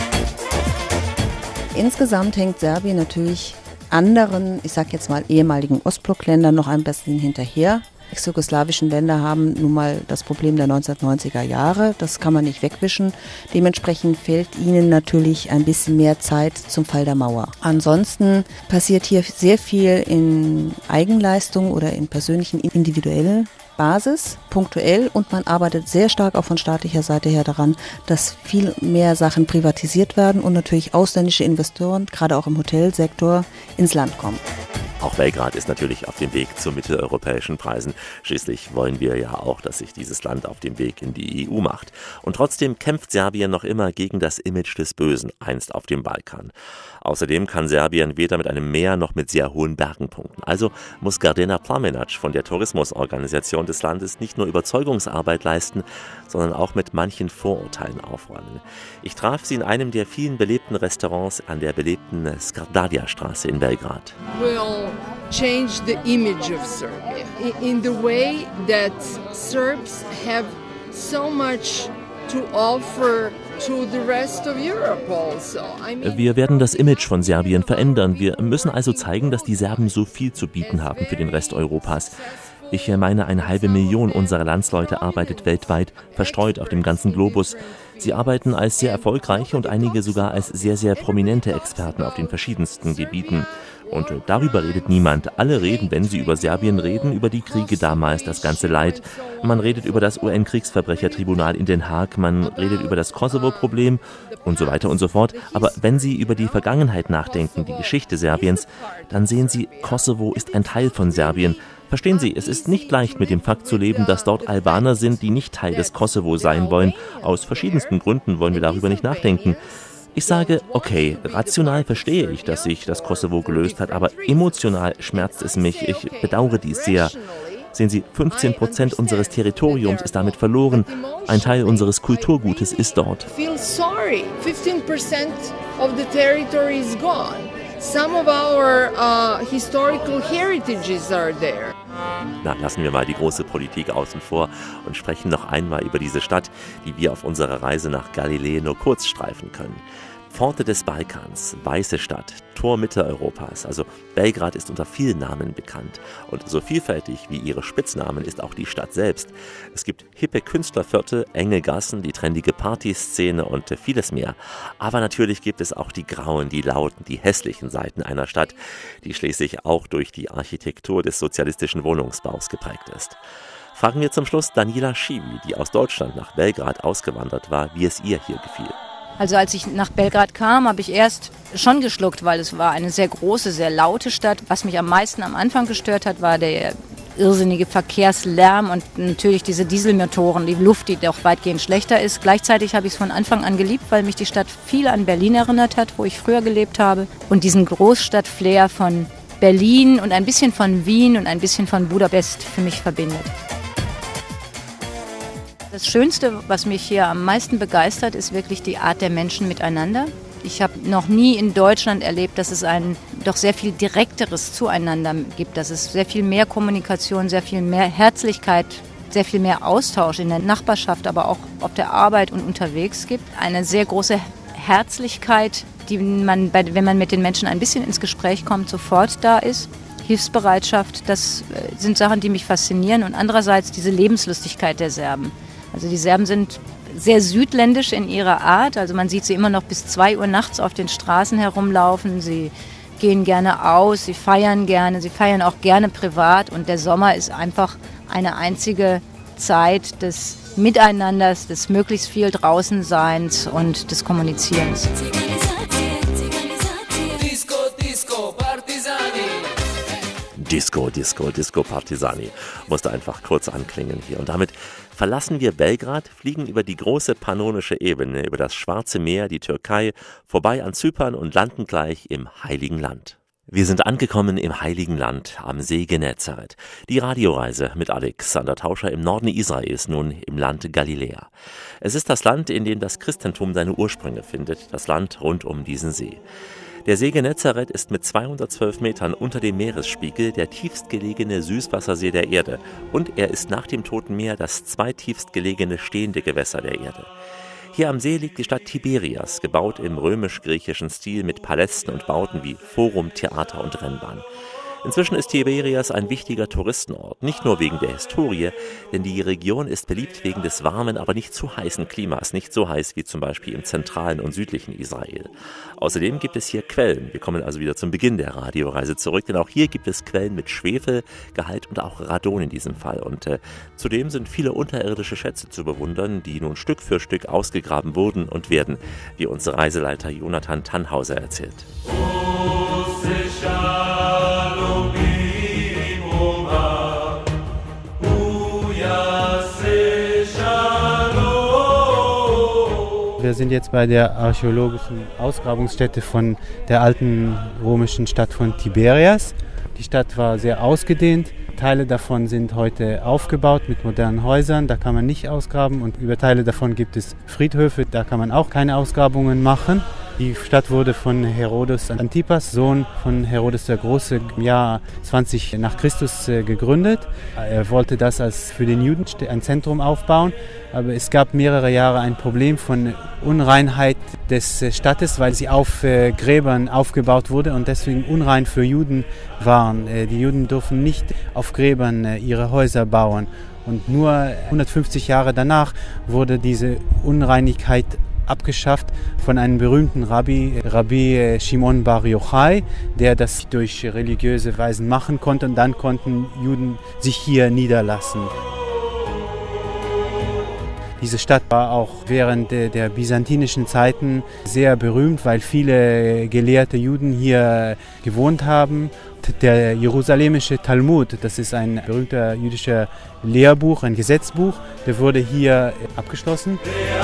Insgesamt hängt Serbien natürlich anderen, ich sag jetzt mal ehemaligen Ostblockländern noch ein bisschen hinterher. Ex-jugoslawischen Länder haben nun mal das Problem der neunzehnhundertneunziger Jahre, das kann man nicht wegwischen. Dementsprechend fehlt ihnen natürlich ein bisschen mehr Zeit zum Fall der Mauer. Ansonsten passiert hier sehr viel in Eigenleistung oder in persönlichen, individuellen Basis, punktuell, und man arbeitet sehr stark auch von staatlicher Seite her daran, dass viel mehr Sachen privatisiert werden und natürlich ausländische Investoren, gerade auch im Hotelsektor, ins Land kommen. Auch Belgrad ist natürlich auf dem Weg zu mitteleuropäischen Preisen. Schließlich wollen wir ja auch, dass sich dieses Land auf dem Weg in die E U macht. Und trotzdem kämpft Serbien noch immer gegen das Image des Bösen, einst auf dem Balkan. Außerdem kann Serbien weder mit einem Meer noch mit sehr hohen Bergen punkten. Also muss Gardena Plamenac von der Tourismusorganisation des Landes nicht nur Überzeugungsarbeit leisten, sondern auch mit manchen Vorurteilen aufräumen. Ich traf sie in einem der vielen belebten Restaurants an der belebten Skardavia-Straße in Belgrad. Will change the image of Serbia in the way that Serbs have so much to offer to the rest of Europe also. I mean, wir werden das Image von Serbien verändern. Wir müssen also zeigen, dass die Serben so viel zu bieten haben für den Rest Europas. Ich meine, eine halbe Million unserer Landsleute arbeitet weltweit, verstreut auf dem ganzen Globus. Sie arbeiten als sehr erfolgreiche und einige sogar als sehr, sehr prominente Experten auf den verschiedensten Gebieten. Und darüber redet niemand. Alle reden, wenn sie über Serbien reden, über die Kriege damals, das ganze Leid. Man redet über das U N-Kriegsverbrechertribunal in Den Haag, man redet über das Kosovo-Problem und so weiter und so fort. Aber wenn Sie über die Vergangenheit nachdenken, die Geschichte Serbiens, dann sehen Sie, Kosovo ist ein Teil von Serbien. Verstehen Sie, es ist nicht leicht, mit dem Fakt zu leben, dass dort Albaner sind, die nicht Teil des Kosovo sein wollen. Aus verschiedensten Gründen wollen wir darüber nicht nachdenken. Ich sage, okay, rational verstehe ich, dass sich das Kosovo gelöst hat, aber emotional schmerzt es mich. Ich bedauere dies sehr. Sehen Sie, fünfzehn Prozent unseres Territoriums ist damit verloren. Ein Teil unseres Kulturgutes ist dort. Feel sorry. fifteen percent of the territory is gone. Some of our uh, historical heritages are there. Na, lassen wir mal die große Politik außen vor und sprechen noch einmal über diese Stadt, die wir auf unserer Reise nach Galilee nur kurz streifen können. Pforte des Balkans, weiße Stadt, Tor Mitteleuropas, also Belgrad ist unter vielen Namen bekannt. Und so vielfältig wie ihre Spitznamen ist auch die Stadt selbst. Es gibt hippe Künstlerviertel, enge Gassen, die trendige Partyszene und vieles mehr. Aber natürlich gibt es auch die grauen, die lauten, die hässlichen Seiten einer Stadt, die schließlich auch durch die Architektur des sozialistischen Wohnungsbaus geprägt ist. Fragen wir zum Schluss Daniela Schiwi, die aus Deutschland nach Belgrad ausgewandert war, wie es ihr hier gefiel. Also als ich nach Belgrad kam, habe ich erst schon geschluckt, weil es war eine sehr große, sehr laute Stadt. Was mich am meisten am Anfang gestört hat, war der irrsinnige Verkehrslärm und natürlich diese Dieselmotoren, die Luft, die doch weitgehend schlechter ist. Gleichzeitig habe ich es von Anfang an geliebt, weil mich die Stadt viel an Berlin erinnert hat, wo ich früher gelebt habe. Und diesen Großstadt-Flair von Berlin und ein bisschen von Wien und ein bisschen von Budapest für mich verbindet. Das Schönste, was mich hier am meisten begeistert, ist wirklich die Art der Menschen miteinander. Ich habe noch nie in Deutschland erlebt, dass es ein doch sehr viel direkteres Zueinander gibt, dass es sehr viel mehr Kommunikation, sehr viel mehr Herzlichkeit, sehr viel mehr Austausch in der Nachbarschaft, aber auch auf der Arbeit und unterwegs gibt. Eine sehr große Herzlichkeit, die man, wenn man mit den Menschen ein bisschen ins Gespräch kommt, sofort da ist. Hilfsbereitschaft, das sind Sachen, die mich faszinieren. Und andererseits diese Lebenslustigkeit der Serben. Also die Serben sind sehr südländisch in ihrer Art. Also man sieht sie immer noch bis zwei Uhr nachts auf den Straßen herumlaufen. Sie gehen gerne aus, sie feiern gerne, sie feiern auch gerne privat. Und der Sommer ist einfach eine einzige Zeit des Miteinanders, des möglichst viel Draußenseins und des Kommunizierens. Disco, Disco, Disco Partisani musste einfach kurz anklingen hier. Und damit verlassen wir Belgrad, fliegen über die große pannonische Ebene, über das Schwarze Meer, die Türkei, vorbei an Zypern und landen gleich im Heiligen Land. Wir sind angekommen im Heiligen Land, am See Genezareth. Die Radioreise mit Alexander Tauscher im Norden Israels, nun im Land Galiläa. Es ist das Land, in dem das Christentum seine Ursprünge findet, das Land rund um diesen See. Der See Genezareth ist mit zweihundertzwölf Metern unter dem Meeresspiegel der tiefstgelegene Süßwassersee der Erde und er ist nach dem Toten Meer das zweitiefstgelegene stehende Gewässer der Erde. Hier am See liegt die Stadt Tiberias, gebaut im römisch-griechischen Stil mit Palästen und Bauten wie Forum, Theater und Rennbahn. Inzwischen ist Tiberias ein wichtiger Touristenort, nicht nur wegen der Historie, denn die Region ist beliebt wegen des warmen, aber nicht zu heißen Klimas, nicht so heiß wie zum Beispiel im zentralen und südlichen Israel. Außerdem gibt es hier Quellen. Wir kommen also wieder zum Beginn der Radioreise zurück, denn auch hier gibt es Quellen mit Schwefelgehalt und auch Radon in diesem Fall. Und äh, zudem sind viele unterirdische Schätze zu bewundern, die nun Stück für Stück ausgegraben wurden und werden, wie unser Reiseleiter Jonathan Tannhauser erzählt. Wir sind jetzt bei der archäologischen Ausgrabungsstätte von der alten römischen Stadt von Tiberias. Die Stadt war sehr ausgedehnt. Teile davon sind heute aufgebaut mit modernen Häusern. Da kann man nicht ausgraben. Und über Teile davon gibt es Friedhöfe. Da kann man auch keine Ausgrabungen machen. Die Stadt wurde von Herodes Antipas, Sohn von Herodes der Große, im Jahr zwanzig nach Christus gegründet. Er wollte das als für den Juden ein Zentrum aufbauen, aber es gab mehrere Jahre ein Problem von Unreinheit des Stadtes, weil sie auf Gräbern aufgebaut wurde und deswegen unrein für Juden waren. Die Juden durften nicht auf Gräbern ihre Häuser bauen und nur hundertfünfzig Jahre danach wurde diese Unreinigkeit abgeschafft von einem berühmten Rabbi, Rabbi Shimon Bar Yochai, der das durch religiöse Weisen machen konnte und dann konnten Juden sich hier niederlassen. Diese Stadt war auch während der byzantinischen Zeiten sehr berühmt, weil viele gelehrte Juden hier gewohnt haben. Der Jerusalemische Talmud, das ist ein berühmter jüdischer Lehrbuch, ein Gesetzbuch, der wurde hier abgeschlossen.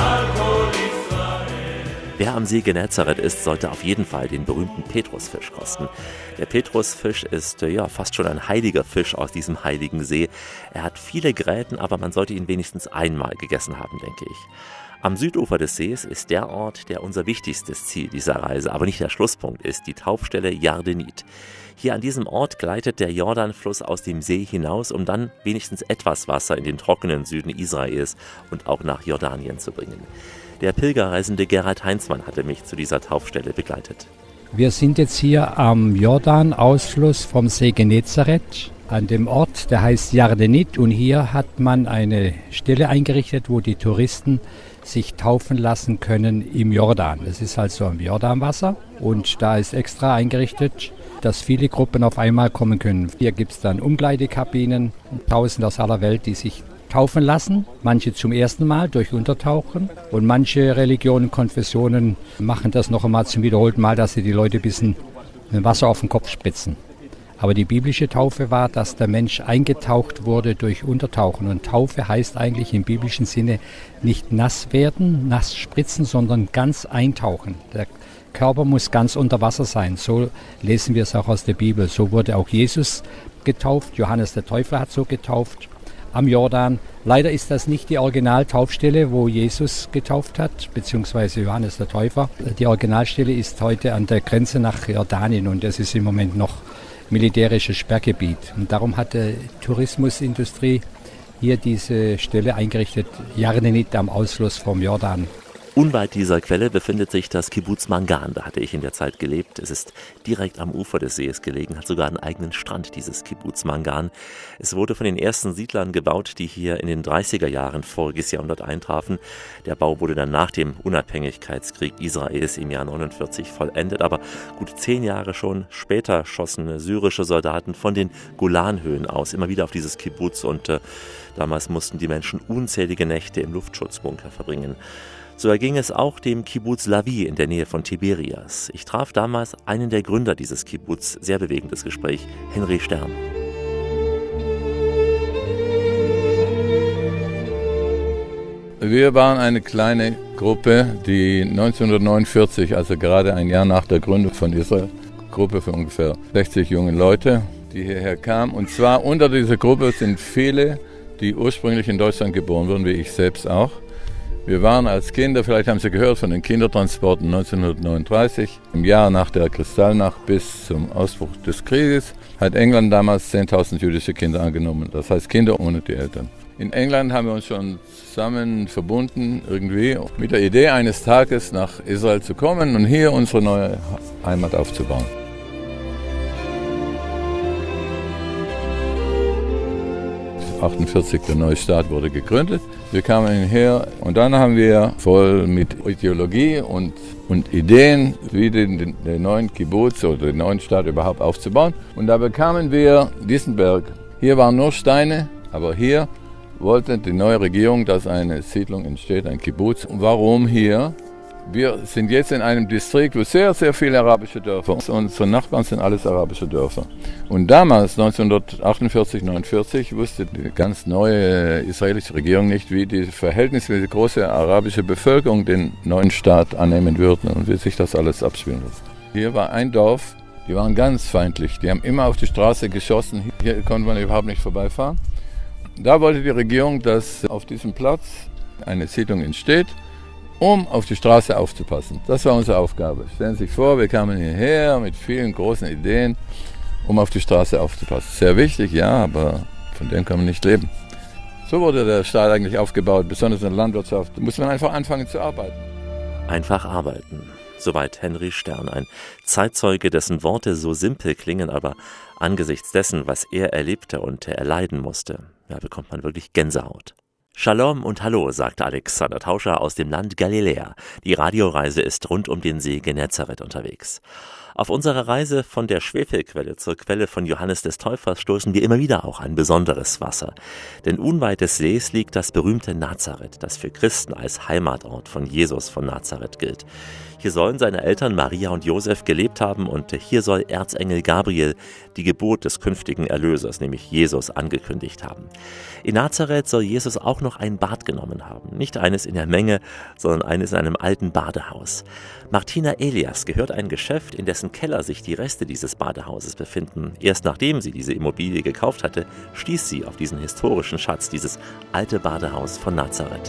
Wer am See Genezareth ist, sollte auf jeden Fall den berühmten Petrusfisch kosten. Der Petrusfisch ist ja fast schon ein heiliger Fisch aus diesem heiligen See. Er hat viele Gräten, aber man sollte ihn wenigstens einmal gegessen haben, denke ich. Am Südufer des Sees ist der Ort, der unser wichtigstes Ziel dieser Reise, aber nicht der Schlusspunkt ist, die Taufstelle Yardenit. Hier an diesem Ort gleitet der Jordanfluss aus dem See hinaus, um dann wenigstens etwas Wasser in den trockenen Süden Israels und auch nach Jordanien zu bringen. Der Pilgerreisende Gerhard Heinzmann hatte mich zu dieser Taufstelle begleitet. Wir sind jetzt hier am Jordan-Ausfluss vom See Genezareth, an dem Ort, der heißt Yardenit. Und hier hat man eine Stelle eingerichtet, wo die Touristen sich taufen lassen können im Jordan. Das ist also am Jordanwasser und da ist extra eingerichtet, dass viele Gruppen auf einmal kommen können. Hier gibt es dann Umkleidekabinen, Tausende aus aller Welt, die sich taufen lassen, manche zum ersten Mal durch Untertauchen und manche Religionen, Konfessionen machen das noch einmal zum wiederholten Mal, dass sie die Leute ein bisschen mit Wasser auf den Kopf spritzen. Aber die biblische Taufe war, dass der Mensch eingetaucht wurde durch Untertauchen. Und Taufe heißt eigentlich im biblischen Sinne nicht nass werden, nass spritzen, sondern ganz eintauchen. Der Körper muss ganz unter Wasser sein. So lesen wir es auch aus der Bibel. So wurde auch Jesus getauft. Johannes der Täufer hat so getauft am Jordan. Leider ist das nicht die Originaltaufstelle, wo Jesus getauft hat, beziehungsweise Johannes der Täufer. Die Originalstelle ist heute an der Grenze nach Jordanien und das ist im Moment noch militärisches Sperrgebiet. Und darum hat die Tourismusindustrie hier diese Stelle eingerichtet, Yardenit am Ausfluss vom Jordan. Unweit dieser Quelle befindet sich das Kibbuz Mangan. Da hatte ich in der Zeit gelebt. Es ist direkt am Ufer des Sees gelegen, hat sogar einen eigenen Strand, dieses Kibbuz Mangan. Es wurde von den ersten Siedlern gebaut, die hier in den dreißiger Jahren voriges Jahrhundert eintrafen. Der Bau wurde dann nach dem Unabhängigkeitskrieg Israels im Jahr neunundvierzig vollendet. Aber gut zehn Jahre schon später schossen syrische Soldaten von den Golanhöhen aus immer wieder auf dieses Kibbuz. Und äh, damals mussten die Menschen unzählige Nächte im Luftschutzbunker verbringen. So erging es auch dem Kibbuz Lavi in der Nähe von Tiberias. Ich traf damals einen der Gründer dieses Kibbuz, sehr bewegendes Gespräch, Henry Stern. Wir waren eine kleine Gruppe, die neunzehnhundertneunundvierzig, also gerade ein Jahr nach der Gründung von Israel, Gruppe von ungefähr sechzig jungen Leute, die hierher kamen. Und zwar unter dieser Gruppe sind viele, die ursprünglich in Deutschland geboren wurden, wie ich selbst auch. Wir waren als Kinder, vielleicht haben Sie gehört, von den Kindertransporten neunzehnhundertneununddreißig, im Jahr nach der Kristallnacht bis zum Ausbruch des Krieges, hat England damals zehntausend jüdische Kinder angenommen. Das heißt Kinder ohne die Eltern. In England haben wir uns schon zusammen verbunden, irgendwie mit der Idee, eines Tages nach Israel zu kommen und hier unsere neue Heimat aufzubauen. achtundvierzig, der neue Staat wurde gegründet. Wir kamen hierher und dann haben wir voll mit Ideologie und, und Ideen, wie den, den, den neuen Kibbuz oder den neuen Staat überhaupt aufzubauen. Und da bekamen wir diesen Berg. Hier waren nur Steine, aber hier wollte die neue Regierung, dass eine Siedlung entsteht, ein Kibbuz. Und warum hier? Wir sind jetzt in einem Distrikt, wo sehr, sehr viele arabische Dörfer sind. Unsere Nachbarn sind alles arabische Dörfer. Und damals, neunzehnhundertachtundvierzig, neunundvierzig, wusste die ganz neue israelische Regierung nicht, wie die verhältnismäßig große arabische Bevölkerung den neuen Staat annehmen würde und wie sich das alles abspielen würde. Hier war ein Dorf, die waren ganz feindlich. Die haben immer auf die Straße geschossen. Hier konnte man überhaupt nicht vorbeifahren. Da wollte die Regierung, dass auf diesem Platz eine Siedlung entsteht, um auf die Straße aufzupassen. Das war unsere Aufgabe. Stellen Sie sich vor, wir kamen hierher mit vielen großen Ideen, um auf die Straße aufzupassen. Sehr wichtig, ja, aber von dem kann man nicht leben. So wurde der Staat eigentlich aufgebaut, besonders in der Landwirtschaft. Da muss man einfach anfangen zu arbeiten. Einfach arbeiten. Soweit Henry Stern, ein Zeitzeuge, dessen Worte so simpel klingen, aber angesichts dessen, was er erlebte und erleiden musste, ja, bekommt man wirklich Gänsehaut. Shalom und Hallo, sagte Alexander Tauscher aus dem Land Galiläa. Die Radioreise ist rund um den See Genezareth unterwegs. Auf unserer Reise von der Schwefelquelle zur Quelle von Johannes des Täufers stoßen wir immer wieder auch an besonderes Wasser. Denn unweit des Sees liegt das berühmte Nazareth, das für Christen als Heimatort von Jesus von Nazareth gilt. Hier sollen seine Eltern Maria und Josef gelebt haben und hier soll Erzengel Gabriel die Geburt des künftigen Erlösers, nämlich Jesus, angekündigt haben. In Nazareth soll Jesus auch noch ein Bad genommen haben. Nicht eines in der Menge, sondern eines in einem alten Badehaus. Martina Elias gehört ein Geschäft, in dessen Keller sich die Reste dieses Badehauses befinden. Erst nachdem sie diese Immobilie gekauft hatte, stieß sie auf diesen historischen Schatz, dieses alte Badehaus von Nazareth.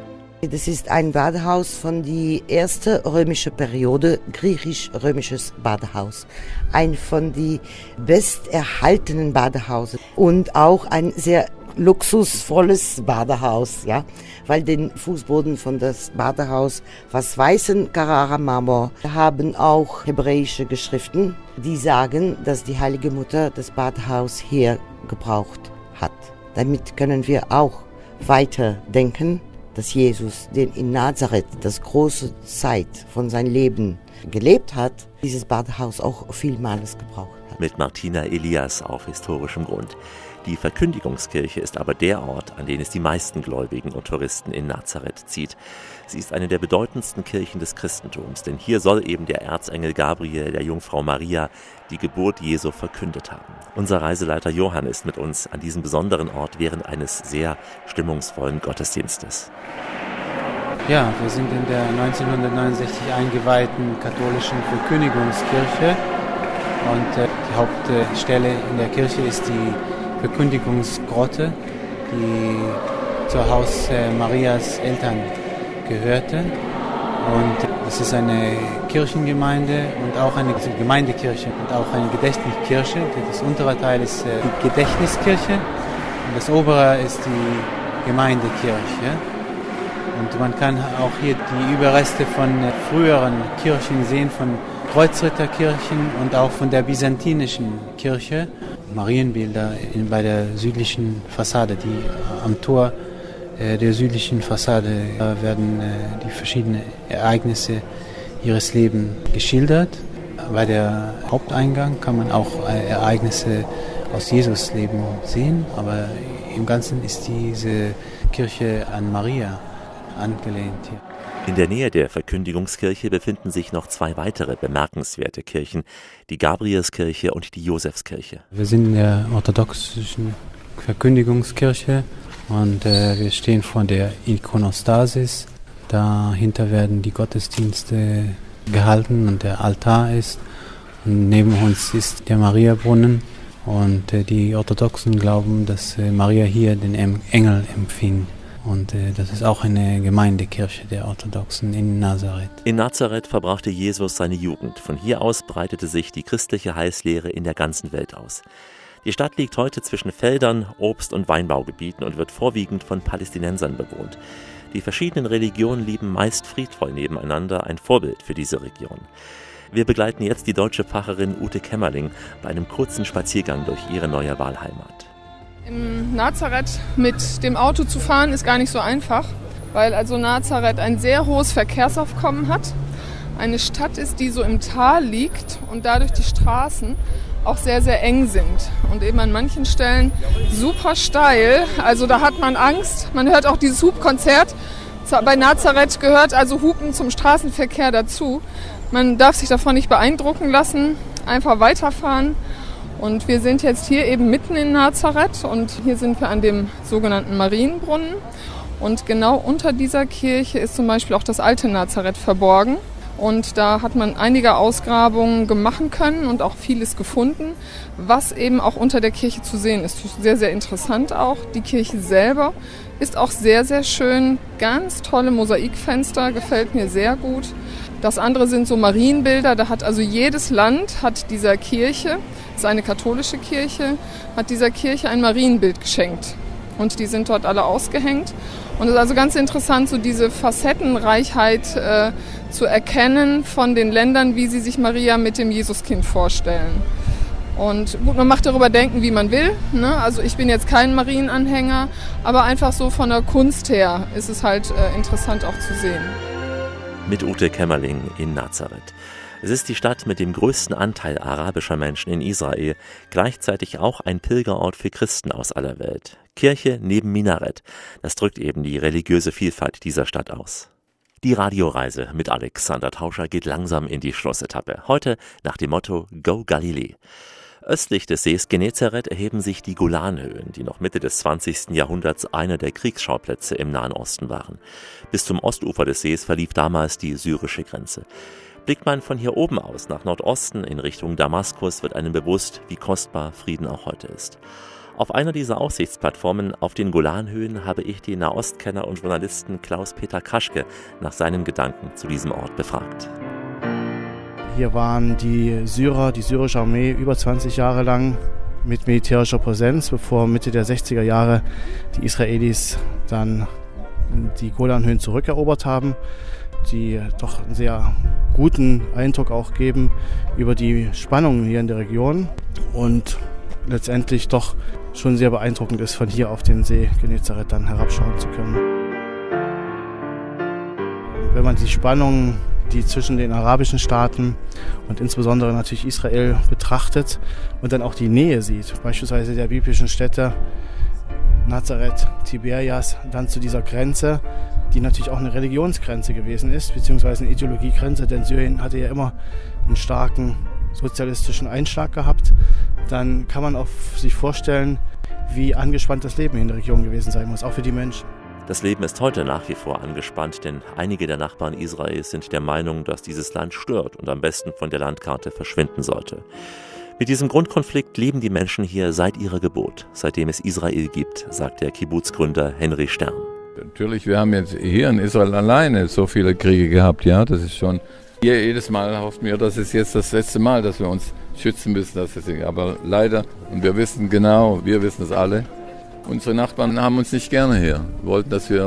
Das ist ein Badehaus von der ersten römischen Periode, griechisch-römisches Badehaus. Ein von den besterhaltenen Badehausen und auch ein sehr luxusvolles Badehaus, ja, weil den Fußboden von das Badehaus was weißen Carrara-Marmor haben auch hebräische Geschriften, die sagen, dass die Heilige Mutter das Badehaus hier gebraucht hat. Damit können wir auch weiter denken, dass Jesus, den in Nazareth das große Zeit von seinem Leben gelebt hat, dieses Badehaus auch vielmals gebraucht hat. Mit Martina Elias auf historischem Grund. Die Verkündigungskirche ist aber der Ort, an den es die meisten Gläubigen und Touristen in Nazareth zieht. Sie ist eine der bedeutendsten Kirchen des Christentums, denn hier soll eben der Erzengel Gabriel der Jungfrau Maria die Geburt Jesu verkündet haben. Unser Reiseleiter Johann ist mit uns an diesem besonderen Ort während eines sehr stimmungsvollen Gottesdienstes. Ja, wir sind in der neunzehnhundertneunundsechzig eingeweihten katholischen Verkündigungskirche und äh, die Hauptstelle in der Kirche ist die Verkündigungsgrotte, die zu Haus äh, Marias Eltern gehörte. Und es ist eine Kirchengemeinde und auch eine Gemeindekirche und auch eine Gedächtniskirche. Das untere Teil ist äh, die Gedächtniskirche und das obere ist die Gemeindekirche. Und man kann auch hier die Überreste von früheren Kirchen sehen, von Kreuzritterkirchen und auch von der byzantinischen Kirche. Marienbilder in, bei der südlichen Fassade, die am Tor äh, der südlichen Fassade äh, werden äh, die verschiedenen Ereignisse ihres Lebens geschildert. Bei der Haupteingang kann man auch äh, Ereignisse aus Jesus Leben sehen, aber im Ganzen ist diese Kirche an Maria angelehnt hier. In der Nähe der Verkündigungskirche befinden sich noch zwei weitere bemerkenswerte Kirchen, die Gabrielskirche und die Josefskirche. Wir sind in der orthodoxischen Verkündigungskirche und äh, wir stehen vor der Ikonostasis. Dahinter werden die Gottesdienste gehalten und der Altar ist. Und neben uns ist der Mariabrunnen und äh, die Orthodoxen glauben, dass äh, Maria hier den Engel empfing. Und äh, das ist auch eine Gemeindekirche der Orthodoxen in Nazareth. In Nazareth verbrachte Jesus seine Jugend. Von hier aus breitete sich die christliche Heilslehre in der ganzen Welt aus. Die Stadt liegt heute zwischen Feldern, Obst- und Weinbaugebieten und wird vorwiegend von Palästinensern bewohnt. Die verschiedenen Religionen leben meist friedvoll nebeneinander, ein Vorbild für diese Region. Wir begleiten jetzt die deutsche Pfarrerin Ute Kämmerling bei einem kurzen Spaziergang durch ihre neue Wahlheimat. Im Nazareth mit dem Auto zu fahren ist gar nicht so einfach, weil also Nazareth ein sehr hohes Verkehrsaufkommen hat. Eine Stadt ist, die so im Tal liegt und dadurch die Straßen auch sehr, sehr eng sind und eben an manchen Stellen super steil. Also da hat man Angst. Man hört auch dieses Hupkonzert. Bei Nazareth gehört also Hupen zum Straßenverkehr dazu. Man darf sich davon nicht beeindrucken lassen, einfach weiterfahren. Und wir sind jetzt hier eben mitten in Nazareth und hier sind wir an dem sogenannten Marienbrunnen. Und genau unter dieser Kirche ist zum Beispiel auch das alte Nazareth verborgen. Und da hat man einige Ausgrabungen machen können und auch vieles gefunden, was eben auch unter der Kirche zu sehen ist. Sehr, sehr interessant auch. Die Kirche selber ist auch sehr, sehr schön. Ganz tolle Mosaikfenster, gefällt mir sehr gut. Das andere sind so Marienbilder. Da hat also jedes Land hat dieser Kirche, das ist eine katholische Kirche, hat dieser Kirche ein Marienbild geschenkt. Und die sind dort alle ausgehängt. Und es ist also ganz interessant, so diese Facettenreichheit äh, zu erkennen von den Ländern, wie sie sich Maria mit dem Jesuskind vorstellen. Und gut, man macht darüber denken, wie man will. Ne? Also ich bin jetzt kein Marienanhänger, aber einfach so von der Kunst her ist es halt äh, interessant auch zu sehen. Mit Ute Kämmerling in Nazareth. Es ist die Stadt mit dem größten Anteil arabischer Menschen in Israel, gleichzeitig auch ein Pilgerort für Christen aus aller Welt. Kirche neben Minarett, das drückt eben die religiöse Vielfalt dieser Stadt aus. Die Radioreise mit Alexander Tauscher geht langsam in die Schlussetappe. Heute nach dem Motto Go Galilee. Östlich des Sees Genezareth erheben sich die Golanhöhen, die noch Mitte des zwanzigsten Jahrhunderts einer der Kriegsschauplätze im Nahen Osten waren. Bis zum Ostufer des Sees verlief damals die syrische Grenze. Blickt man von hier oben aus nach Nordosten in Richtung Damaskus, wird einem bewusst, wie kostbar Frieden auch heute ist. Auf einer dieser Aussichtsplattformen auf den Golanhöhen habe ich den Nahostkenner und Journalisten Klaus-Peter Kraschke nach seinen Gedanken zu diesem Ort befragt. Hier waren die Syrer, die syrische Armee über zwanzig Jahre lang mit militärischer Präsenz, bevor Mitte der sechziger Jahre die Israelis dann die Golanhöhen zurückerobert haben, die doch einen sehr guten Eindruck auch geben über die Spannungen hier in der Region und letztendlich doch schon sehr beeindruckend ist, von hier auf den See Genezareth dann herabschauen zu können. Wenn man die Spannungen, die zwischen den arabischen Staaten und insbesondere natürlich Israel betrachtet und dann auch die Nähe sieht, beispielsweise der biblischen Städte Nazareth, Tiberias, dann zu dieser Grenze, die natürlich auch eine Religionsgrenze gewesen ist, beziehungsweise eine Ideologiegrenze, denn Syrien hatte ja immer einen starken sozialistischen Einschlag gehabt, dann kann man auch sich vorstellen, wie angespannt das Leben in der Region gewesen sein muss, auch für die Menschen. Das Leben ist heute nach wie vor angespannt, denn einige der Nachbarn Israels sind der Meinung, dass dieses Land stört und am besten von der Landkarte verschwinden sollte. Mit diesem Grundkonflikt leben die Menschen hier seit ihrer Geburt, seitdem es Israel gibt, sagt der Kibbuz-Gründer Henry Stern. Natürlich, wir haben jetzt hier in Israel alleine so viele Kriege gehabt, ja, das ist schon... Hier jedes Mal hoffen wir, das ist jetzt das letzte Mal, dass wir uns schützen müssen, das ist, aber leider, und wir wissen genau, wir wissen es alle, unsere Nachbarn haben uns nicht gerne hier, wollten, dass wir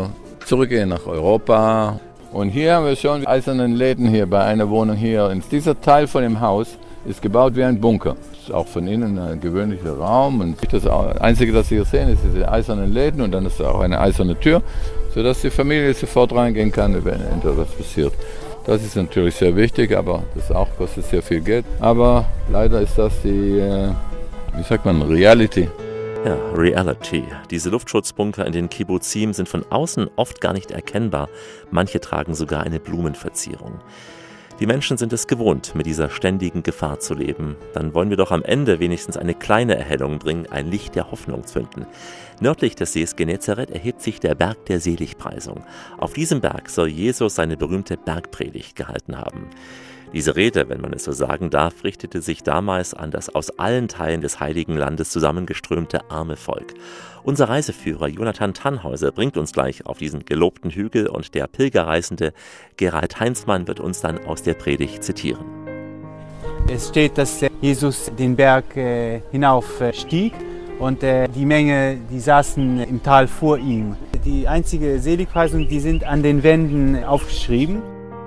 zurückgehen nach Europa. Und hier haben wir schon eiserne Läden hier bei einer Wohnung hier. Und dieser Teil von dem Haus ist gebaut wie ein Bunker. Das ist auch von innen ein gewöhnlicher Raum. Und das Einzige, das Sie hier sehen, ist diese eisernen Läden und dann ist auch eine eiserne Tür, sodass die Familie sofort reingehen kann, wenn etwas passiert. Das ist natürlich sehr wichtig, aber das auch kostet sehr viel Geld. Aber leider ist das die, wie sagt man, Reality. Ja, Reality. Diese Luftschutzbunker in den Kibbuzim sind von außen oft gar nicht erkennbar. Manche tragen sogar eine Blumenverzierung. Die Menschen sind es gewohnt, mit dieser ständigen Gefahr zu leben. Dann wollen wir doch am Ende wenigstens eine kleine Erhellung bringen, ein Licht der Hoffnung zünden. Nördlich des Sees Genezareth erhebt sich der Berg der Seligpreisung. Auf diesem Berg soll Jesus seine berühmte Bergpredigt gehalten haben. Diese Rede, wenn man es so sagen darf, richtete sich damals an das aus allen Teilen des Heiligen Landes zusammengeströmte arme Volk. Unser Reiseführer Jonathan Tannhäuser bringt uns gleich auf diesen gelobten Hügel und der Pilgerreisende Gerald Heinzmann wird uns dann aus der Predigt zitieren. Es steht, dass Jesus den Berg äh, hinaufstieg und äh, die Menge, die saßen im Tal vor ihm. Die einzige Seligpreisung, die sind an den Wänden aufgeschrieben.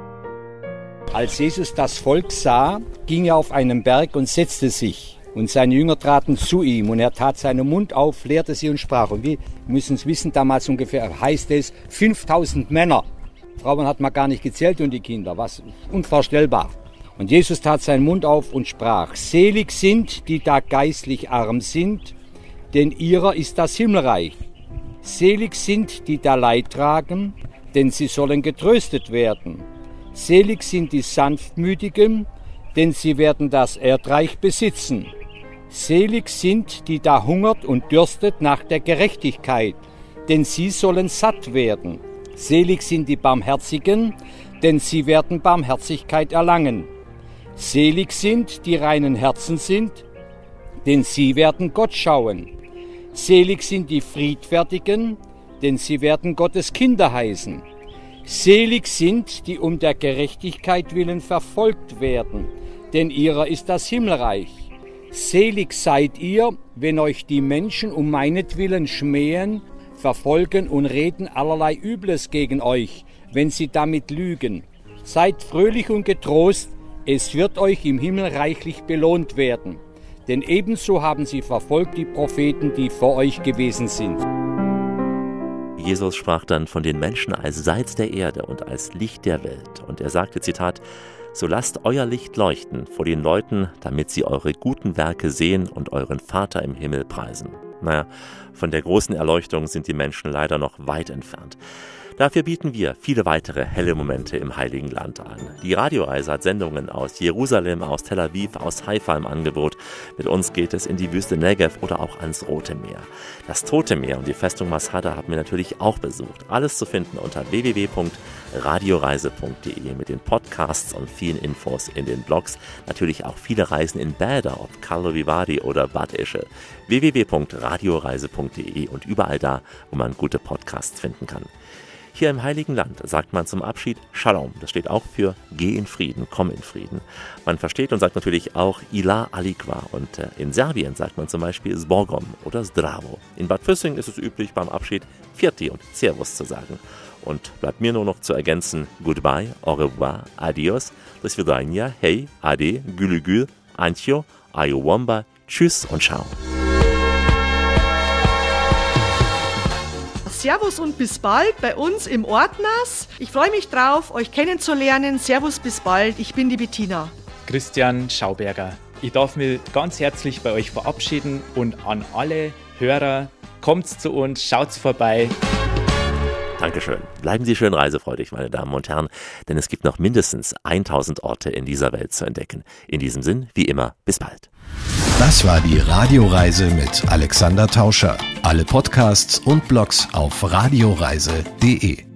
Als Jesus das Volk sah, ging er auf einen Berg und setzte sich. Und seine Jünger traten zu ihm und er tat seinen Mund auf, lehrte sie und sprach. Und wir müssen es wissen, damals ungefähr heißt es fünftausend Männer. Frauen hat man gar nicht gezählt und die Kinder, was unvorstellbar. Und Jesus tat seinen Mund auf und sprach, selig sind, die da geistlich arm sind, denn ihrer ist das Himmelreich. Selig sind, die da Leid tragen, denn sie sollen getröstet werden. Selig sind die Sanftmütigen, denn sie werden das Erdreich besitzen. Selig sind, die da hungert und dürstet nach der Gerechtigkeit, denn sie sollen satt werden. Selig sind die Barmherzigen, denn sie werden Barmherzigkeit erlangen. Selig sind, die reinen Herzen sind, denn sie werden Gott schauen. Selig sind die Friedfertigen, denn sie werden Gottes Kinder heißen. Selig sind, die um der Gerechtigkeit willen verfolgt werden, denn ihrer ist das Himmelreich. Selig seid ihr, wenn euch die Menschen um meinetwillen schmähen, verfolgen und reden allerlei Übles gegen euch, wenn sie damit lügen. Seid fröhlich und getrost, es wird euch im Himmel reichlich belohnt werden. Denn ebenso haben sie verfolgt die Propheten, die vor euch gewesen sind. Jesus sprach dann von den Menschen als Salz der Erde und als Licht der Welt. Und er sagte, Zitat, so lasst euer Licht leuchten vor den Leuten, damit sie eure guten Werke sehen und euren Vater im Himmel preisen. Naja, von der großen Erleuchtung sind die Menschen leider noch weit entfernt. Dafür bieten wir viele weitere helle Momente im Heiligen Land an. Die Radioreise hat Sendungen aus Jerusalem, aus Tel Aviv, aus Haifa im Angebot. Mit uns geht es in die Wüste Negev oder auch ans Rote Meer. Das Tote Meer und die Festung Masada haben wir natürlich auch besucht. Alles zu finden unter w w w punkt radioreise punkt de mit den Podcasts und vielen Infos in den Blogs. Natürlich auch viele Reisen in Bäder, ob Karlovy Vary oder Bad Ischl. w w w punkt radioreise punkt de und überall da, wo man gute Podcasts finden kann. Hier im Heiligen Land sagt man zum Abschied Shalom. Das steht auch für Geh in Frieden, komm in Frieden. Man versteht und sagt natürlich auch Ila Alikva. Und äh, in Serbien sagt man zum Beispiel Zbogom oder Zdravo. In Bad Füssing ist es üblich, beim Abschied Firti und Servus zu sagen. Und bleibt mir nur noch zu ergänzen Goodbye, au revoir, adios, do svidania, hey, ade, gülü gül, antjo, ayuwamba, tschüss und ciao. Servus und bis bald bei uns im Ortnas. Ich freue mich drauf, euch kennenzulernen. Servus, bis bald. Ich bin die Bettina. Christian Schauberger. Ich darf mich ganz herzlich bei euch verabschieden und an alle Hörer, kommt zu uns, schaut vorbei. Dankeschön. Bleiben Sie schön reisefreudig, meine Damen und Herren, denn es gibt noch mindestens tausend Orte in dieser Welt zu entdecken. In diesem Sinn, wie immer, bis bald. Das war die Radioreise mit Alexander Tauscher. Alle Podcasts und Blogs auf radioreise punkt de.